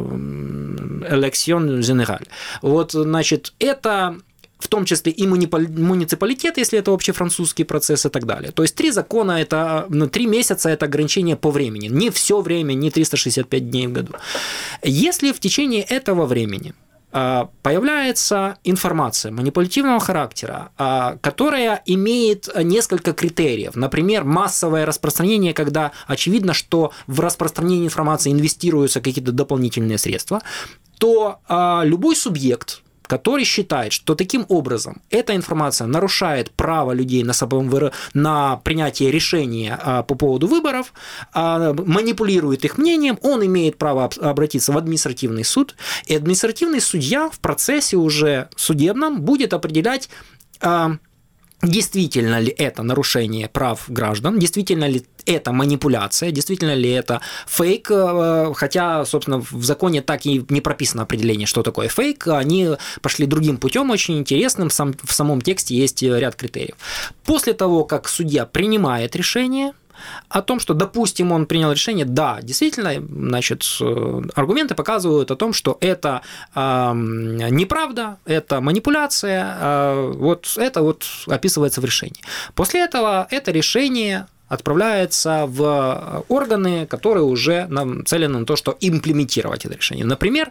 Election General. Вот, значит, это в том числе и муниципалитет, если это общефранцузский процесс и так далее. То есть 3 закона, это 3 месяца – это ограничение по времени. Не все время, не 365 дней в году. Если в течение этого времени появляется информация манипулятивного характера, которая имеет несколько критериев. Например, массовое распространение, когда очевидно, что в распространение информации инвестируются какие-то дополнительные средства, то любой субъект, который считает, что таким образом эта информация нарушает право людей на принятие решения по поводу выборов, манипулирует их мнением, он имеет право обратиться в административный суд, и административный судья в процессе уже судебном будет определять, действительно ли это нарушение прав граждан, действительно ли это манипуляция, действительно ли это фейк, хотя, собственно, в законе так и не прописано определение, что такое фейк, они пошли другим путем, очень интересным, в самом тексте есть ряд критериев. После того, как судья принимает решение о том, что, допустим, он принял решение, да, действительно, значит, аргументы показывают о том, что это неправда, это манипуляция, вот это вот описывается в решении. После этого это решение отправляется в органы, которые уже нацелены на то, что имплементировать это решение. Например,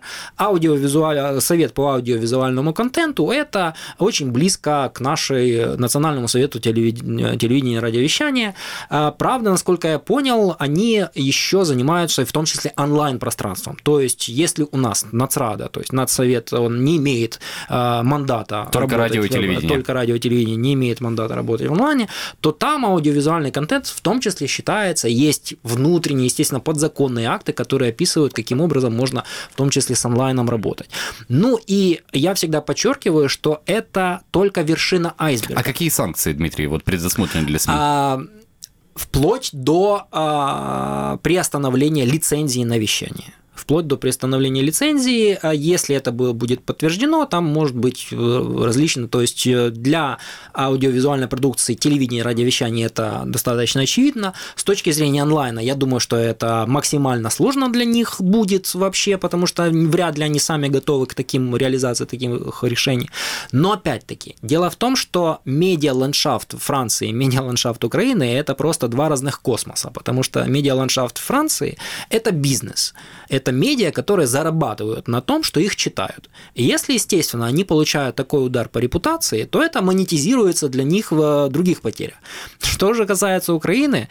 Совет по аудиовизуальному контенту – это очень близко к нашей Национальному совету телевидения и радиовещания. Правда, насколько я понял, они еще занимаются в том числе онлайн-пространством. То есть, если у нас Нацрада, то есть Нацсовет, он не имеет мандата
только радио и
телевидение не имеет мандата работать в онлайне, то там аудиовизуальный контент в том числе считается, есть внутренние, естественно, подзаконные акты, которые описывают, каким образом можно в том числе с онлайном работать. Ну и я всегда подчеркиваю, что это только вершина айсберга.
А какие санкции, Дмитрий, вот предусмотрены для СМИ?
Вплоть до приостановления лицензии на вещание. Вплоть до приостановления лицензии, если это будет подтверждено, там может быть различно, то есть для аудиовизуальной продукции телевидения и радиовещания это достаточно очевидно. С точки зрения онлайна, я думаю, что это максимально сложно для них будет вообще, потому что вряд ли они сами готовы к реализации таких решений. Но опять-таки, дело в том, что медиа-ландшафт Франции и медиа-ландшафт Украины – это просто 2 разных космоса, потому что медиа-ландшафт Франции – это бизнес, это медиа, которые зарабатывают на том, что их читают. И если, естественно, они получают такой удар по репутации, то это монетизируется для них в других потерях. Что же касается Украины,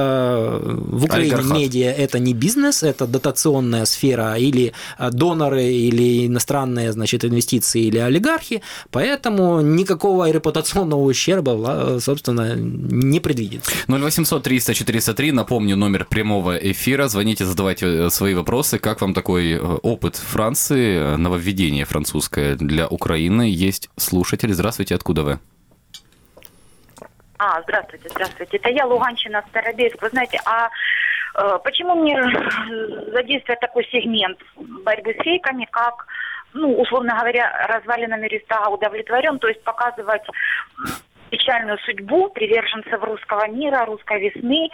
в Украине медиа – это не бизнес, это дотационная сфера или доноры, или иностранные, значит, инвестиции, или олигархи, поэтому никакого репутационного ущерба, собственно, не предвидится.
0800 300 403, напомню, номер прямого эфира, звоните, задавайте свои вопросы. как вам такой опыт Франции, нововведение французское для Украины? Есть слушатель. Здравствуйте, откуда вы?
Здравствуйте. Это я, Луганщина, Старобельск. Вы знаете, почему мне задействовать такой сегмент борьбы с фейками, как, условно говоря, развалинами Рейхстага удовлетворен, то есть показывать печальную судьбу приверженцев русского мира, русской весны,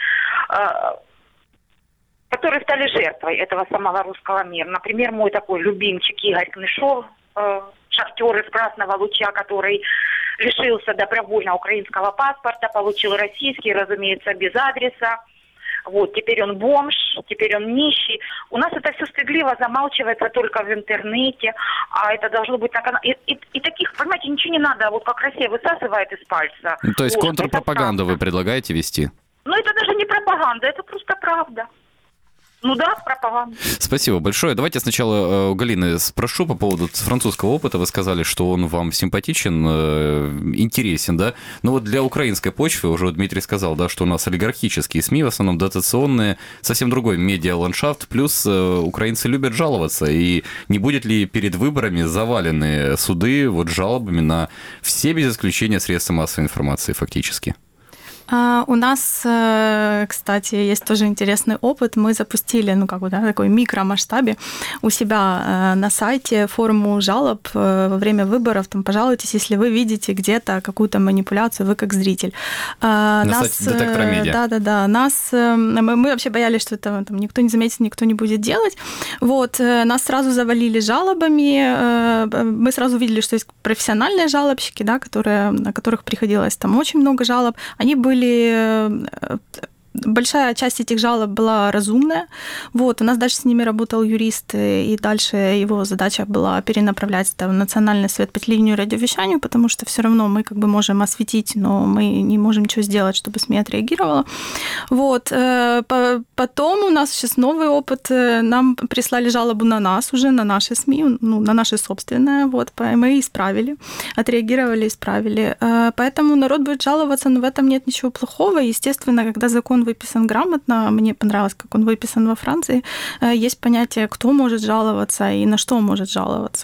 которые стали жертвой этого самого русского мира. Например, мой такой любимчик Игорь Кнышов, шахтер из Красного Луча, который лишился добровольно украинского паспорта, получил российский, разумеется, без адреса. Вот, теперь он бомж, теперь он нищий. У нас это все стыдливо замалчивается только в интернете, а это должно быть на канале. И таких, понимаете, ничего не надо, вот как Россия высасывает из пальца.
То есть контрпропаганду вы предлагаете вести?
Это даже не пропаганда, это просто правда. Пропаганда.
Спасибо большое. Давайте сначала у Галины спрошу по поводу французского опыта. Вы сказали, что он вам симпатичен, интересен, да? Но вот для украинской почвы, уже Дмитрий сказал, да, что у нас олигархические СМИ, в основном дотационные, совсем другой медиа-ландшафт, плюс украинцы любят жаловаться. И не будет ли перед выборами завалены суды вот жалобами на все, без исключения, средства массовой информации фактически?
У нас, кстати, есть тоже интересный опыт. Мы запустили, такой микромасштабе у себя на сайте форму жалоб во время выборов. Там, пожалуйтесь, если вы видите где-то какую-то манипуляцию, вы как зритель.
На сайте детектора медиа.
Да. Мы вообще боялись, что это никто не заметит, никто не будет делать. Вот. Нас сразу завалили жалобами. Мы сразу увидели, что есть профессиональные жалобщики, да, на которых приходилось там очень много жалоб. Они были большая часть этих жалоб была разумная. Вот, у нас дальше с ними работал юрист, и дальше его задача была перенаправлять это в Национальный совет по телевидению и радиовещанию, потому что все равно мы можем осветить, но мы не можем ничего сделать, чтобы СМИ отреагировала. Вот. Потом у нас сейчас новый опыт. Нам прислали жалобу на нас уже, на наши СМИ, на наши собственные. Вот. Мы исправили, отреагировали, исправили. Поэтому народ будет жаловаться, но в этом нет ничего плохого. Естественно, когда закон выписан грамотно, мне понравилось, как он выписан во Франции, есть понятие, кто может жаловаться и на что может жаловаться.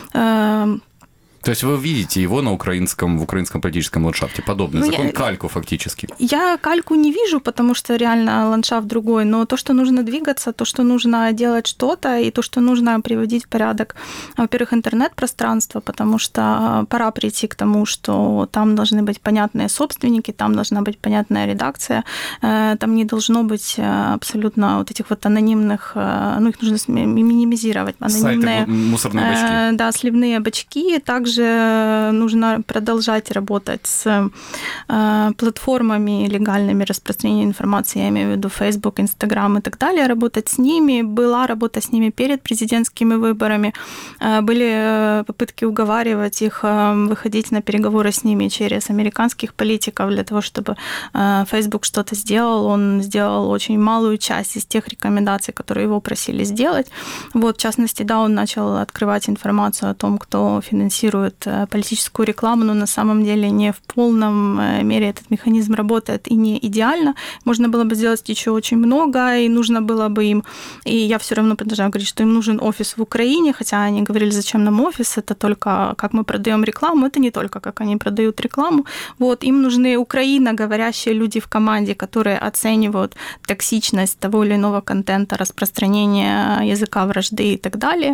То есть вы видите его в украинском политическом ландшафте, подобный закон, кальку фактически?
Я кальку не вижу, потому что реально ландшафт другой, но то, что нужно двигаться, то, что нужно делать что-то, и то, что нужно приводить в порядок, во-первых, интернет-пространство, потому что пора прийти к тому, что там должны быть понятные собственники, там должна быть понятная редакция, там не должно быть абсолютно вот этих вот анонимных, их нужно минимизировать.
Анонимные, сайты, мусорные бачки.
Да, сливные бачки. Также нужно продолжать работать с платформами легальными распространения информации, я имею в виду Facebook, Instagram и так далее, работать с ними. Была работа с ними перед президентскими выборами. Были попытки уговаривать их выходить на переговоры с ними через американских политиков для того, чтобы Facebook что-то сделал. Он сделал очень малую часть из тех рекомендаций, которые его просили сделать. Вот, в частности, да, он начал открывать информацию о том, кто финансирует политическую рекламу, но на самом деле не в полном мере этот механизм работает и не идеально. Можно было бы сделать еще очень много, и нужно было бы им, и я все равно продолжаю говорить, что им нужен офис в Украине, хотя они говорили, зачем нам офис, это только как мы продаем рекламу, это не только как они продают рекламу. Вот, им нужны украиноговорящие люди в команде, которые оценивают токсичность того или иного контента, распространение языка вражды и так далее.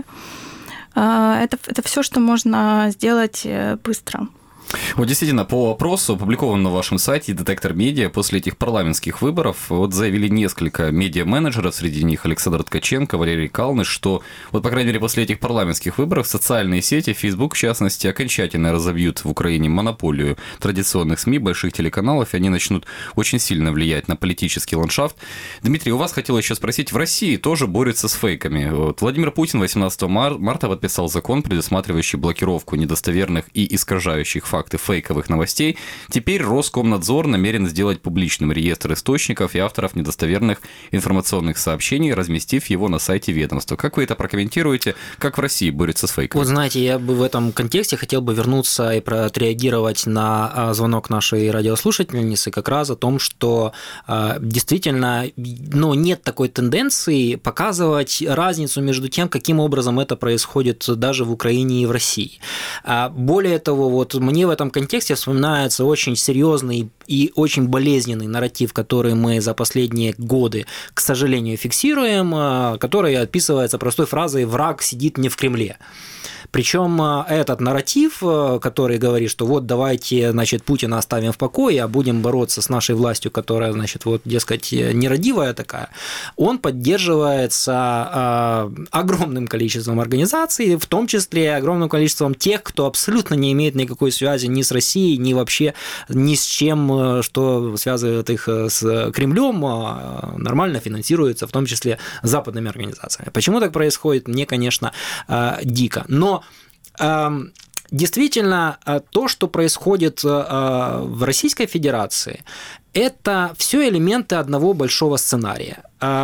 Это все, что можно сделать быстро.
Вот действительно, по опросу, опубликованному на вашем сайте «Детектор Медиа», после этих парламентских выборов, вот заявили несколько медиа-менеджеров, среди них Александр Ткаченко, Валерий Калныш, что, вот, по крайней мере, после этих парламентских выборов социальные сети, Facebook в частности, окончательно разобьют в Украине монополию традиционных СМИ, больших телеканалов, и они начнут очень сильно влиять на политический ландшафт. Дмитрий, у вас хотел еще спросить, в России тоже борются с фейками. Вот, Владимир Путин 18 марта подписал закон, предусматривающий блокировку недостоверных и искажающих фактов факты фейковых новостей, теперь Роскомнадзор намерен сделать публичным реестр источников и авторов недостоверных информационных сообщений, разместив его на сайте ведомства. Как вы это прокомментируете? Как в России борются с фейками?
Вот знаете, я бы в этом контексте хотел бы вернуться и отреагировать на звонок нашей радиослушательницы как раз о том, что действительно нет такой тенденции показывать разницу между тем, каким образом это происходит даже в Украине и в России. Более того, вот мне в этом контексте вспоминается очень серьезный и очень болезненный нарратив, который мы за последние годы, к сожалению, фиксируем, который описывается простой фразой «враг сидит не в Кремле». Причем этот нарратив, который говорит, что вот давайте, значит, Путина оставим в покое, а будем бороться с нашей властью, которая, значит, вот, дескать, нерадивая такая, он поддерживается огромным количеством организаций, в том числе огромным количеством тех, кто абсолютно не имеет никакой связи ни с Россией, ни вообще ни с чем, что связывает их с Кремлем, нормально финансируется, в том числе западными организациями. Почему так происходит, мне, конечно, дико. Но действительно, то, что происходит в Российской Федерации, это все элементы одного большого сценария.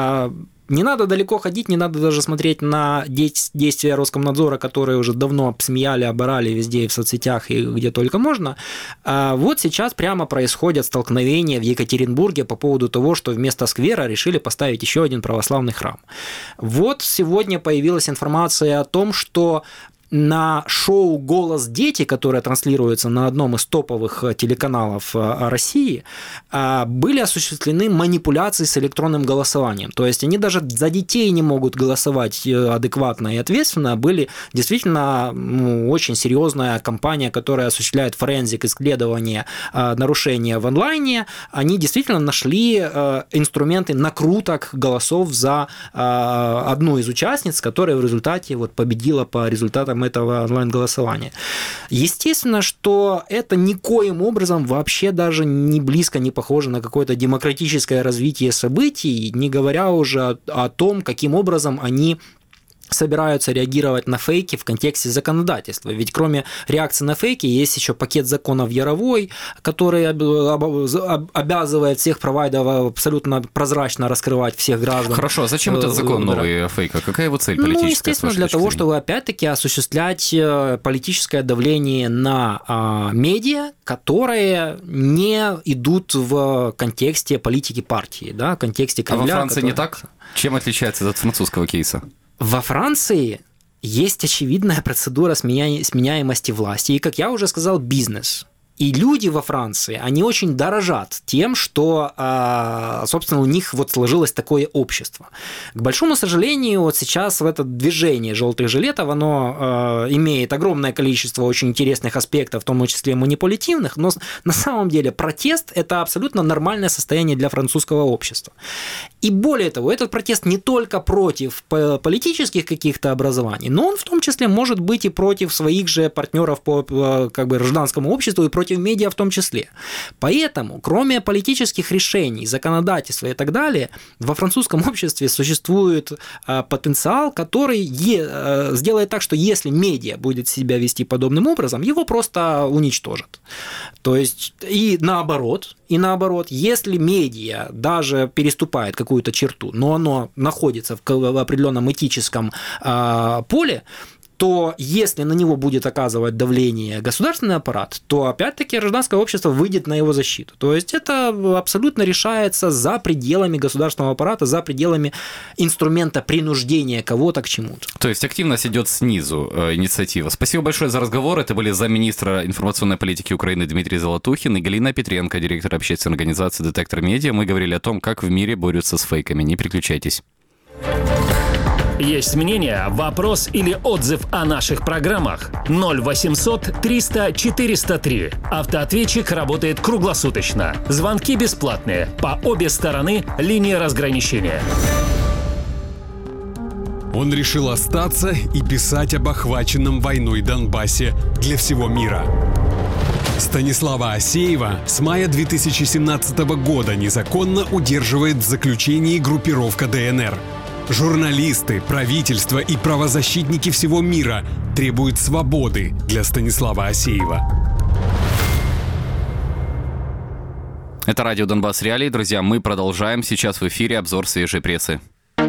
Не надо далеко ходить, не надо даже смотреть на действия Роскомнадзора, которые уже давно смеяли, оборали везде и в соцсетях, и где только можно. Вот сейчас прямо происходят столкновения в Екатеринбурге по поводу того, что вместо сквера решили поставить еще один православный храм. Вот сегодня появилась информация о том, что на шоу «Голос дети», которое транслируется на одном из топовых телеканалов России, были осуществлены манипуляции с электронным голосованием. То есть они даже за детей не могут голосовать адекватно и ответственно. Были действительно очень серьезная компания, которая осуществляет форензик, исследование нарушения в онлайне. Они действительно нашли инструменты накруток голосов за одну из участниц, которая в результате вот победила по результатам этого онлайн-голосования. Естественно, что это никоим образом вообще даже не близко не похоже на какое-то демократическое развитие событий, не говоря уже о том, каким образом они собираются реагировать на фейки в контексте законодательства. Ведь кроме реакции на фейки есть еще пакет законов Яровой, который обязывает всех провайдеров абсолютно прозрачно раскрывать всех граждан.
Хорошо, а зачем этот закон новый фейка? Какая его цель политическая?
Естественно, для того, чтобы опять-таки осуществлять политическое давление на медиа, которые не идут в контексте политики партии, да, в контексте Кремля.
А во Франции не так? Чем отличается это от французского кейса?
Во Франции есть очевидная процедура сменяемости власти, и, как я уже сказал, бизнес. И люди во Франции, они очень дорожат тем, что, собственно, у них вот сложилось такое общество. К большому сожалению, вот сейчас в это движение желтых жилетов, оно имеет огромное количество очень интересных аспектов, в том числе манипулятивных, но на самом деле протест – это абсолютно нормальное состояние для французского общества. И более того, этот протест не только против политических каких-то образований, но он в том числе может быть и против своих же партнеров по как бы гражданскому обществу и против медиа в том числе. Поэтому, кроме политических решений, законодательства и так далее, во французском обществе существует потенциал, который сделает так, что если медиа будет себя вести подобным образом, его просто уничтожат. То есть и наоборот, если медиа даже переступает какую-то черту, но оно находится в определенном этическом поле, то если на него будет оказывать давление государственный аппарат, то опять-таки гражданское общество выйдет на его защиту. То есть это абсолютно решается за пределами государственного аппарата, за пределами инструмента принуждения кого-то к чему-то.
То есть активность идет снизу, инициатива. Спасибо большое за разговор. Это были замминистра информационной политики Украины Дмитрий Золотухин и Галина Петренко, директор общественной организации «Детектор Медиа». Мы говорили о том, как в мире борются с фейками. Не переключайтесь.
Есть мнение, вопрос или отзыв о наших программах? 0800 300 403. Автоответчик работает круглосуточно. Звонки бесплатные. По обе стороны линии разграничения.
Он решил остаться и писать об охваченном войной Донбассе для всего мира. Станислава Асеева с мая 2017 года незаконно удерживает в заключении группировка ДНР. Журналисты, правительство и правозащитники всего мира требуют свободы для Станислава Асеева.
Это радио «Донбасс Реалии». Друзья, мы продолжаем. Сейчас в эфире обзор свежей прессы.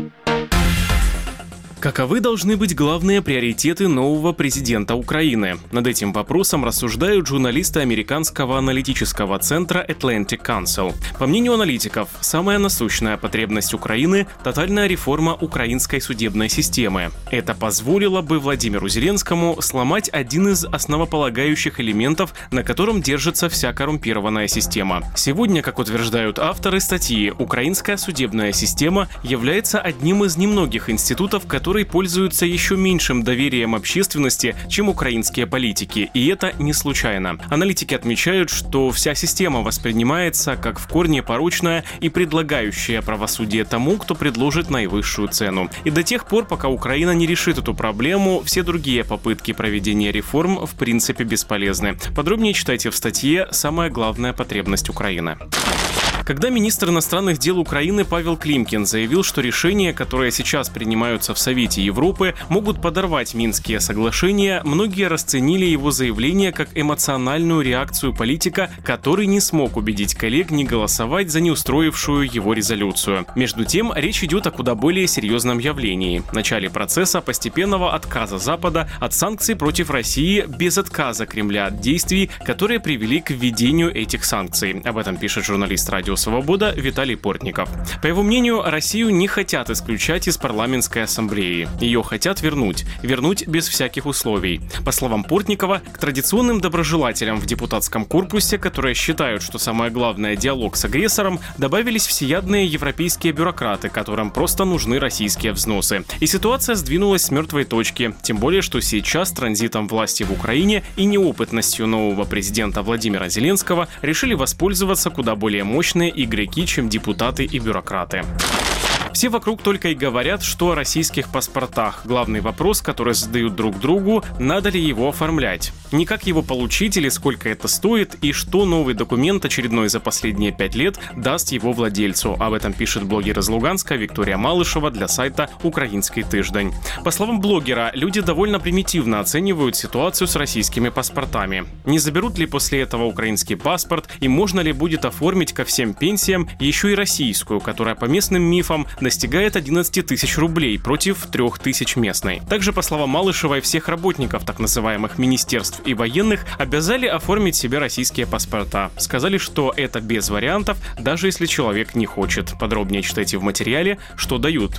Каковы должны быть главные приоритеты нового президента Украины? Над этим вопросом рассуждают журналисты американского аналитического центра Atlantic Council. По мнению аналитиков, самая насущная потребность Украины – тотальная реформа украинской судебной системы. Это позволило бы Владимиру Зеленскому сломать один из основополагающих элементов, на котором держится вся коррумпированная система. Сегодня, как утверждают авторы статьи, украинская судебная система является одним из немногих институтов, которые пользуются еще меньшим доверием общественности, чем украинские политики, и это не случайно. Аналитики отмечают, что вся система воспринимается как в корне порочная и предлагающая правосудие тому, кто предложит наивысшую цену. И до тех пор, пока Украина не решит эту проблему, все другие попытки проведения реформ в принципе бесполезны. Подробнее читайте в статье «Самая главная потребность Украины». Когда министр иностранных дел Украины Павел Климкин заявил, что решения, которые сейчас принимаются в Совете Европы, могут подорвать Минские соглашения, многие расценили его заявление как эмоциональную реакцию политика, который не смог убедить коллег не голосовать за неустроившую его резолюцию. Между тем, речь идет о куда более серьезном явлении – начале процесса постепенного отказа Запада от санкций против России без отказа Кремля от действий, которые привели к введению этих санкций. Об этом пишет журналист «Радио Свобода» Виталий Портников. По его мнению, Россию не хотят исключать из парламентской ассамблеи. Ее хотят вернуть без всяких условий. По словам Портникова, к традиционным доброжелателям в депутатском корпусе, которые считают, что самое главное – диалог с агрессором, добавились всеядные европейские бюрократы, которым просто нужны российские взносы. И ситуация сдвинулась с мертвой точки. Тем более, что сейчас транзитом власти в Украине и неопытностью нового президента Владимира Зеленского решили воспользоваться куда более мощные игроки, чем депутаты и бюрократы. Все вокруг только и говорят, что о российских паспортах. Главный вопрос, который задают друг другу, надо ли его оформлять. Не как его получить или сколько это стоит, и что новый документ, очередной за последние 5 лет, даст его владельцу. Об этом пишет блогер из Луганска Виктория Малышева для сайта «Украинский тыждень». По словам блогера, люди довольно примитивно оценивают ситуацию с российскими паспортами. Не заберут ли после этого украинский паспорт, и можно ли будет оформить ко всем пенсиям еще и российскую, которая по местным мифам достигает 11 тысяч рублей против 3 тысяч местной. Также, по словам Малышевой, всех работников так называемых министерств и военных обязали оформить себе российские паспорта. Сказали, что это без вариантов, даже если человек не хочет. Подробнее читайте в материале, что дают.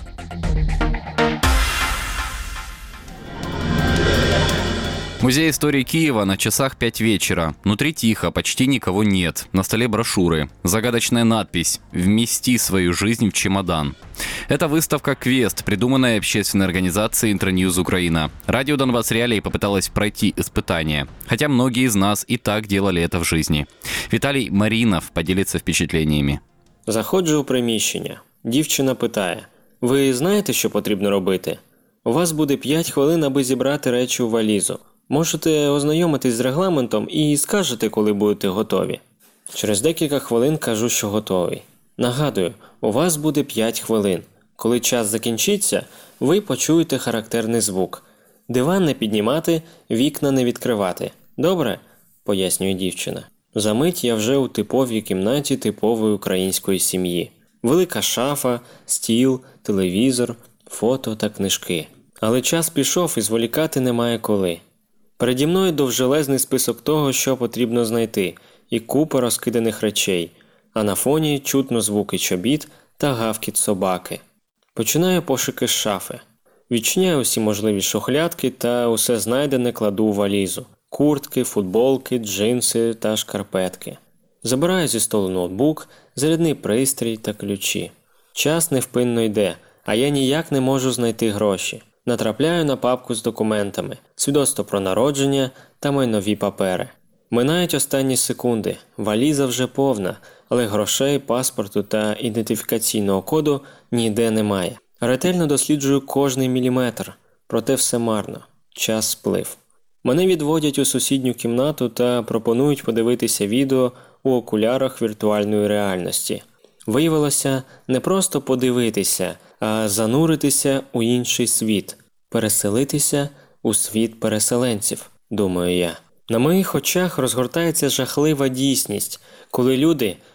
Музей истории Киева на часах 5 вечера. Внутри тихо, почти никого нет. На столе брошюры. Загадочная надпись «Вмести свою жизнь в чемодан». Это выставка «Квест», придуманная общественной организацией «Интерньюз Украина». Радио «Донбасс Реалии» попыталось пройти испытание. Хотя многие из нас и так делали это в жизни. Віталій Марінов поделится впечатлениями.
Заходжу у приміщення. Дівчина питає: «Ви знаєте, що потрібно робити? У вас буде 5 хвилин, аби зібрати речі у валізу. Можете ознайомитись з регламентом і скажете, коли будете готові». Через декілька хвилин кажу, що готовий. Нагадую, у вас буде 5 хвилин. Коли час закінчиться, ви почуєте характерний звук. Диван не піднімати, вікна не відкривати. Добре? Пояснює дівчина. Замить я вже у типовій кімнаті типової української сім'ї. Велика шафа, стіл, телевізор, фото та книжки. Але час пішов і зволікати немає коли. Переді мною довжелезний список того, що потрібно знайти, і купа розкиданих речей, а на фоні чутно звуки чобіт та гавкіт собаки. Починаю пошуки з шафи. Відчиняю усі можливі шухлядки та усе знайдене кладу у валізу. Куртки, футболки, джинси та шкарпетки. Забираю зі столу ноутбук, зарядний пристрій та ключі. Час невпинно йде, а я ніяк не можу знайти гроші. Натрапляю на папку з документами, свідоцтво про народження та майнові папери. Минають останні секунди, валіза вже повна, але грошей, паспорту та ідентифікаційного коду ніде немає. Ретельно досліджую кожний міліметр, проте все марно. Час сплив. Мене відводять у сусідню кімнату та пропонують подивитися відео у окулярах віртуальної реальності. Виявилося не просто подивитися, а зануритися у інший світ, переселитися у світ переселенців, думаю я. На моїх очах розгортається жахлива дійсність, коли люди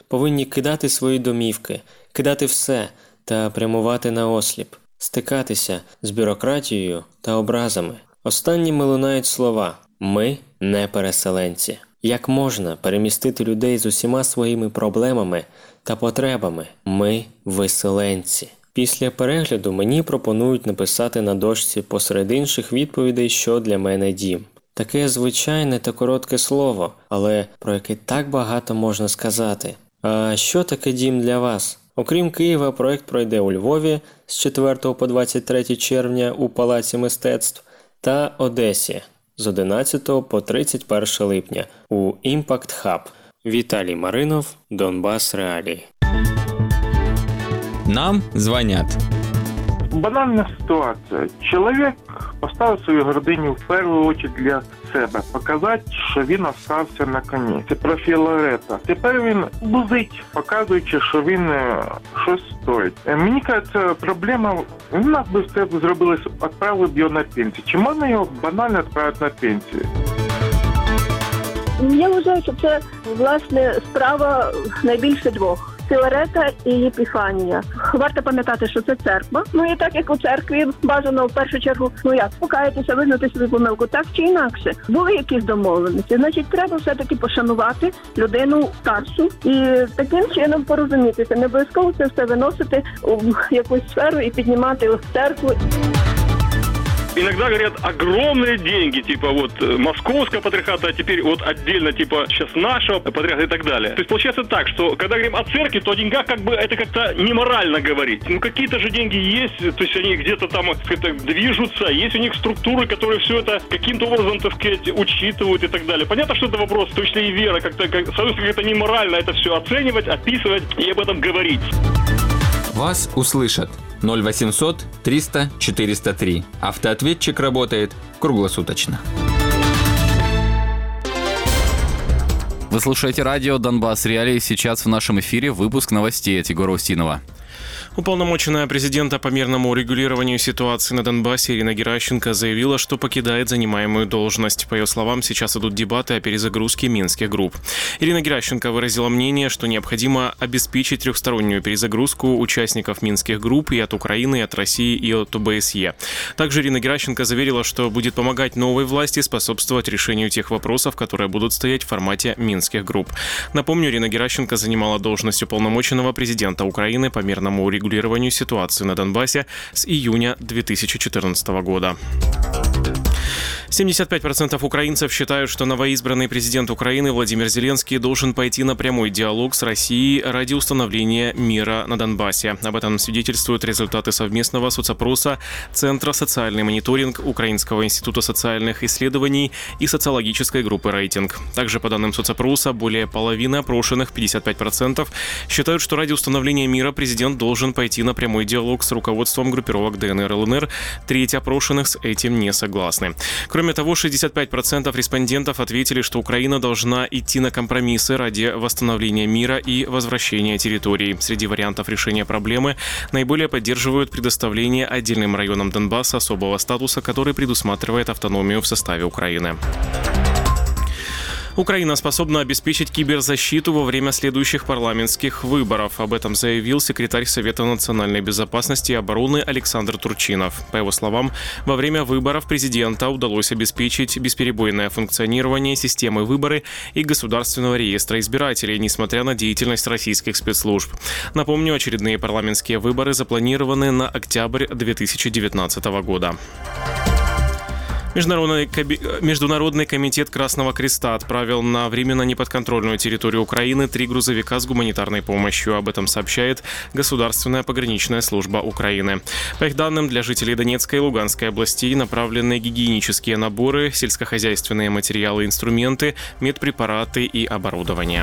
повинні кидати свої домівки, кидати все та прямувати на осліп, стикатися з бюрократією та образами. Останніми лунають слова «Ми не переселенці». Як можна перемістити людей з усіма своїми проблемами та потребами? Ми виселенці. Після перегляду мені пропонують написати на дошці посеред інших відповідей, що для мене дім. Таке звичайне та коротке слово, але про яке так багато можна сказати. А що таке дім для вас? Окрім Києва, проєкт пройде у Львові з 4 по 23 червня у Палаці мистецтв та Одесі з 11 по 31 липня у Impact Hub. Віталій Маринов, Донбас Реалії.
Нам звонят.
Банальна ситуація. Чоловік поставив свою гординю в першу чергу для себе. Показати, що він остався на коні. Це про Філарета. Тепер він лузить, показуючи, що він щось стоїть. Мені кажеться, проблема, у нас би все зробили, відправили б його на пенсію. Чи можна його банально відправити на пенсію?
Я вважаю, що це, власне, справа найбільше двох. Філарета і Єпіфанія. Варто пам'ятати, що це церква. І так як у церкві бажано в першу чергу, покаятися, визнати свою помилку, так чи інакше. Були якісь домовленості. Значить, треба все-таки пошанувати людину старшу і таким чином порозумітися. Не обов'язково це все виносити в якусь сферу і піднімати в церкву.
Иногда говорят огромные деньги, типа вот московского патриархата, а теперь вот отдельно типа сейчас нашего патриархата и так далее. То есть получается так, что когда говорим о церкви, то о деньгах как бы это как-то неморально говорить. Какие-то же деньги есть, то есть они где-то там движутся, есть у них структуры, которые все это каким-то образом, так сказать, учитывают и так далее. Понятно, что это вопрос, в том числе и вера, соответственно, как-то неморально это все оценивать, описывать и об этом говорить.
Вас услышат. 0800 300 403. Автоответчик работает круглосуточно.
Вы слушаете радио «Донбасс Реалии». Сейчас в нашем эфире выпуск новостей от Егора Устинова.
Уполномоченная президента по мирному урегулированию ситуации на Донбассе Ирина Геращенко заявила, что покидает занимаемую должность. По ее словам, сейчас идут дебаты о перезагрузке минских групп. Ирина Геращенко выразила мнение, что необходимо обеспечить трехстороннюю перезагрузку участников минских групп и от Украины, и от России, и от ОБСЕ. Также Ирина Геращенко заверила, что будет помогать новой власти способствовать решению тех вопросов, которые будут стоять в формате минских групп. Напомню, Ирина Геращенко занимала должность уполномоченного президента Украины по мирному урегулированию ситуации на Донбассе с июня 2014 года. 75% украинцев считают, что новоизбранный президент Украины Владимир Зеленский должен пойти на прямой диалог с Россией ради установления мира на Донбассе. Об этом свидетельствуют результаты совместного соцопроса Центра «Социальный мониторинг» Украинского института социальных исследований и социологической группы «Рейтинг». Также, по данным соцопроса, более половины опрошенных, 55%, считают, что ради установления мира президент должен пойти на прямой диалог с руководством группировок ДНР и ЛНР. Треть опрошенных с этим не согласны. Кроме того, 65% респондентов ответили, что Украина должна идти на компромиссы ради восстановления мира и возвращения территорий. Среди вариантов решения проблемы наиболее поддерживают предоставление отдельным районам Донбасса особого статуса, который предусматривает автономию в составе Украины. Украина способна обеспечить киберзащиту во время следующих парламентских выборов. Об этом заявил секретарь Совета национальной безопасности и обороны Александр Турчинов. По его словам, во время выборов президента удалось обеспечить бесперебойное функционирование системы выборы и государственного реестра избирателей, несмотря на деятельность российских спецслужб. Напомню, очередные парламентские выборы запланированы на октябрь 2019 года. Международный комитет Красного Креста отправил на временно неподконтрольную территорию Украины 3 грузовика с гуманитарной помощью. Об этом сообщает Государственная пограничная служба Украины. По их данным, для жителей Донецкой и Луганской областей направлены гигиенические наборы, сельскохозяйственные материалы и инструменты, медпрепараты и оборудование.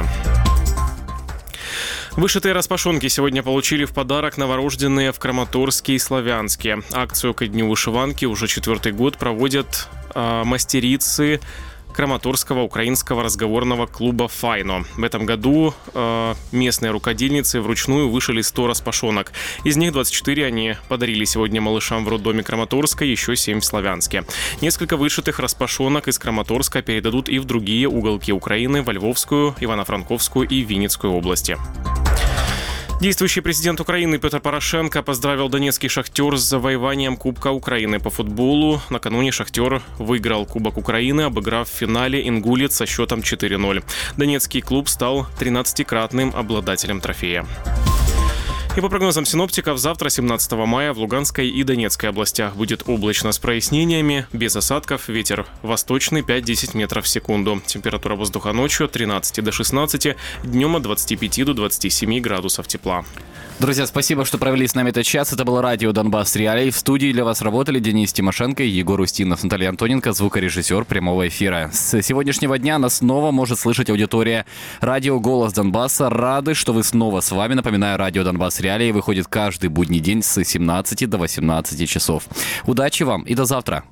Вышитые распашонки сегодня получили в подарок новорожденные в Краматорске и Славянске. Акцию ко дню вышиванки уже 4-й год проводят мастерицы Краматорского украинского разговорного клуба «Файно». В этом году местные рукодельницы вручную вышили 100 распашонок. Из них 24 они подарили сегодня малышам в роддоме Краматорска, еще 7 в Славянске. Несколько вышитых распашонок из Краматорска передадут и в другие уголки Украины, во Львовскую, Ивано-Франковскую и Винницкую области. Действующий президент Украины Петр Порошенко поздравил донецкий «Шахтер» с завоеванием Кубка Украины по футболу. Накануне «Шахтер» выиграл Кубок Украины, обыграв в финале «Ингулец» со счетом 4-0. Донецкий клуб стал 13-кратным обладателем трофея. И по прогнозам синоптиков, завтра, 17 мая, в Луганской и Донецкой областях будет облачно с прояснениями, без осадков, ветер восточный 5-10 метров в секунду. Температура воздуха ночью от 13 до 16, днем от 25 до 27 градусов тепла.
Друзья, спасибо, что провели с нами этот час. Это было радио «Донбасс Реалии». В студии для вас работали Денис Тимошенко, Егор Устинов, Наталья Антоненко, звукорежиссер прямого эфира. С сегодняшнего дня нас снова может слышать аудитория радио «Голос Донбасса». Рады, что вы снова с вами. Напоминаю, радио «Донбасс Реалии» выходит каждый будний день с 17 до 18 часов. Удачи вам и до завтра.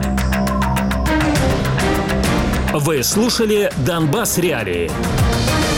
Вы слушали «Донбасс Реалии».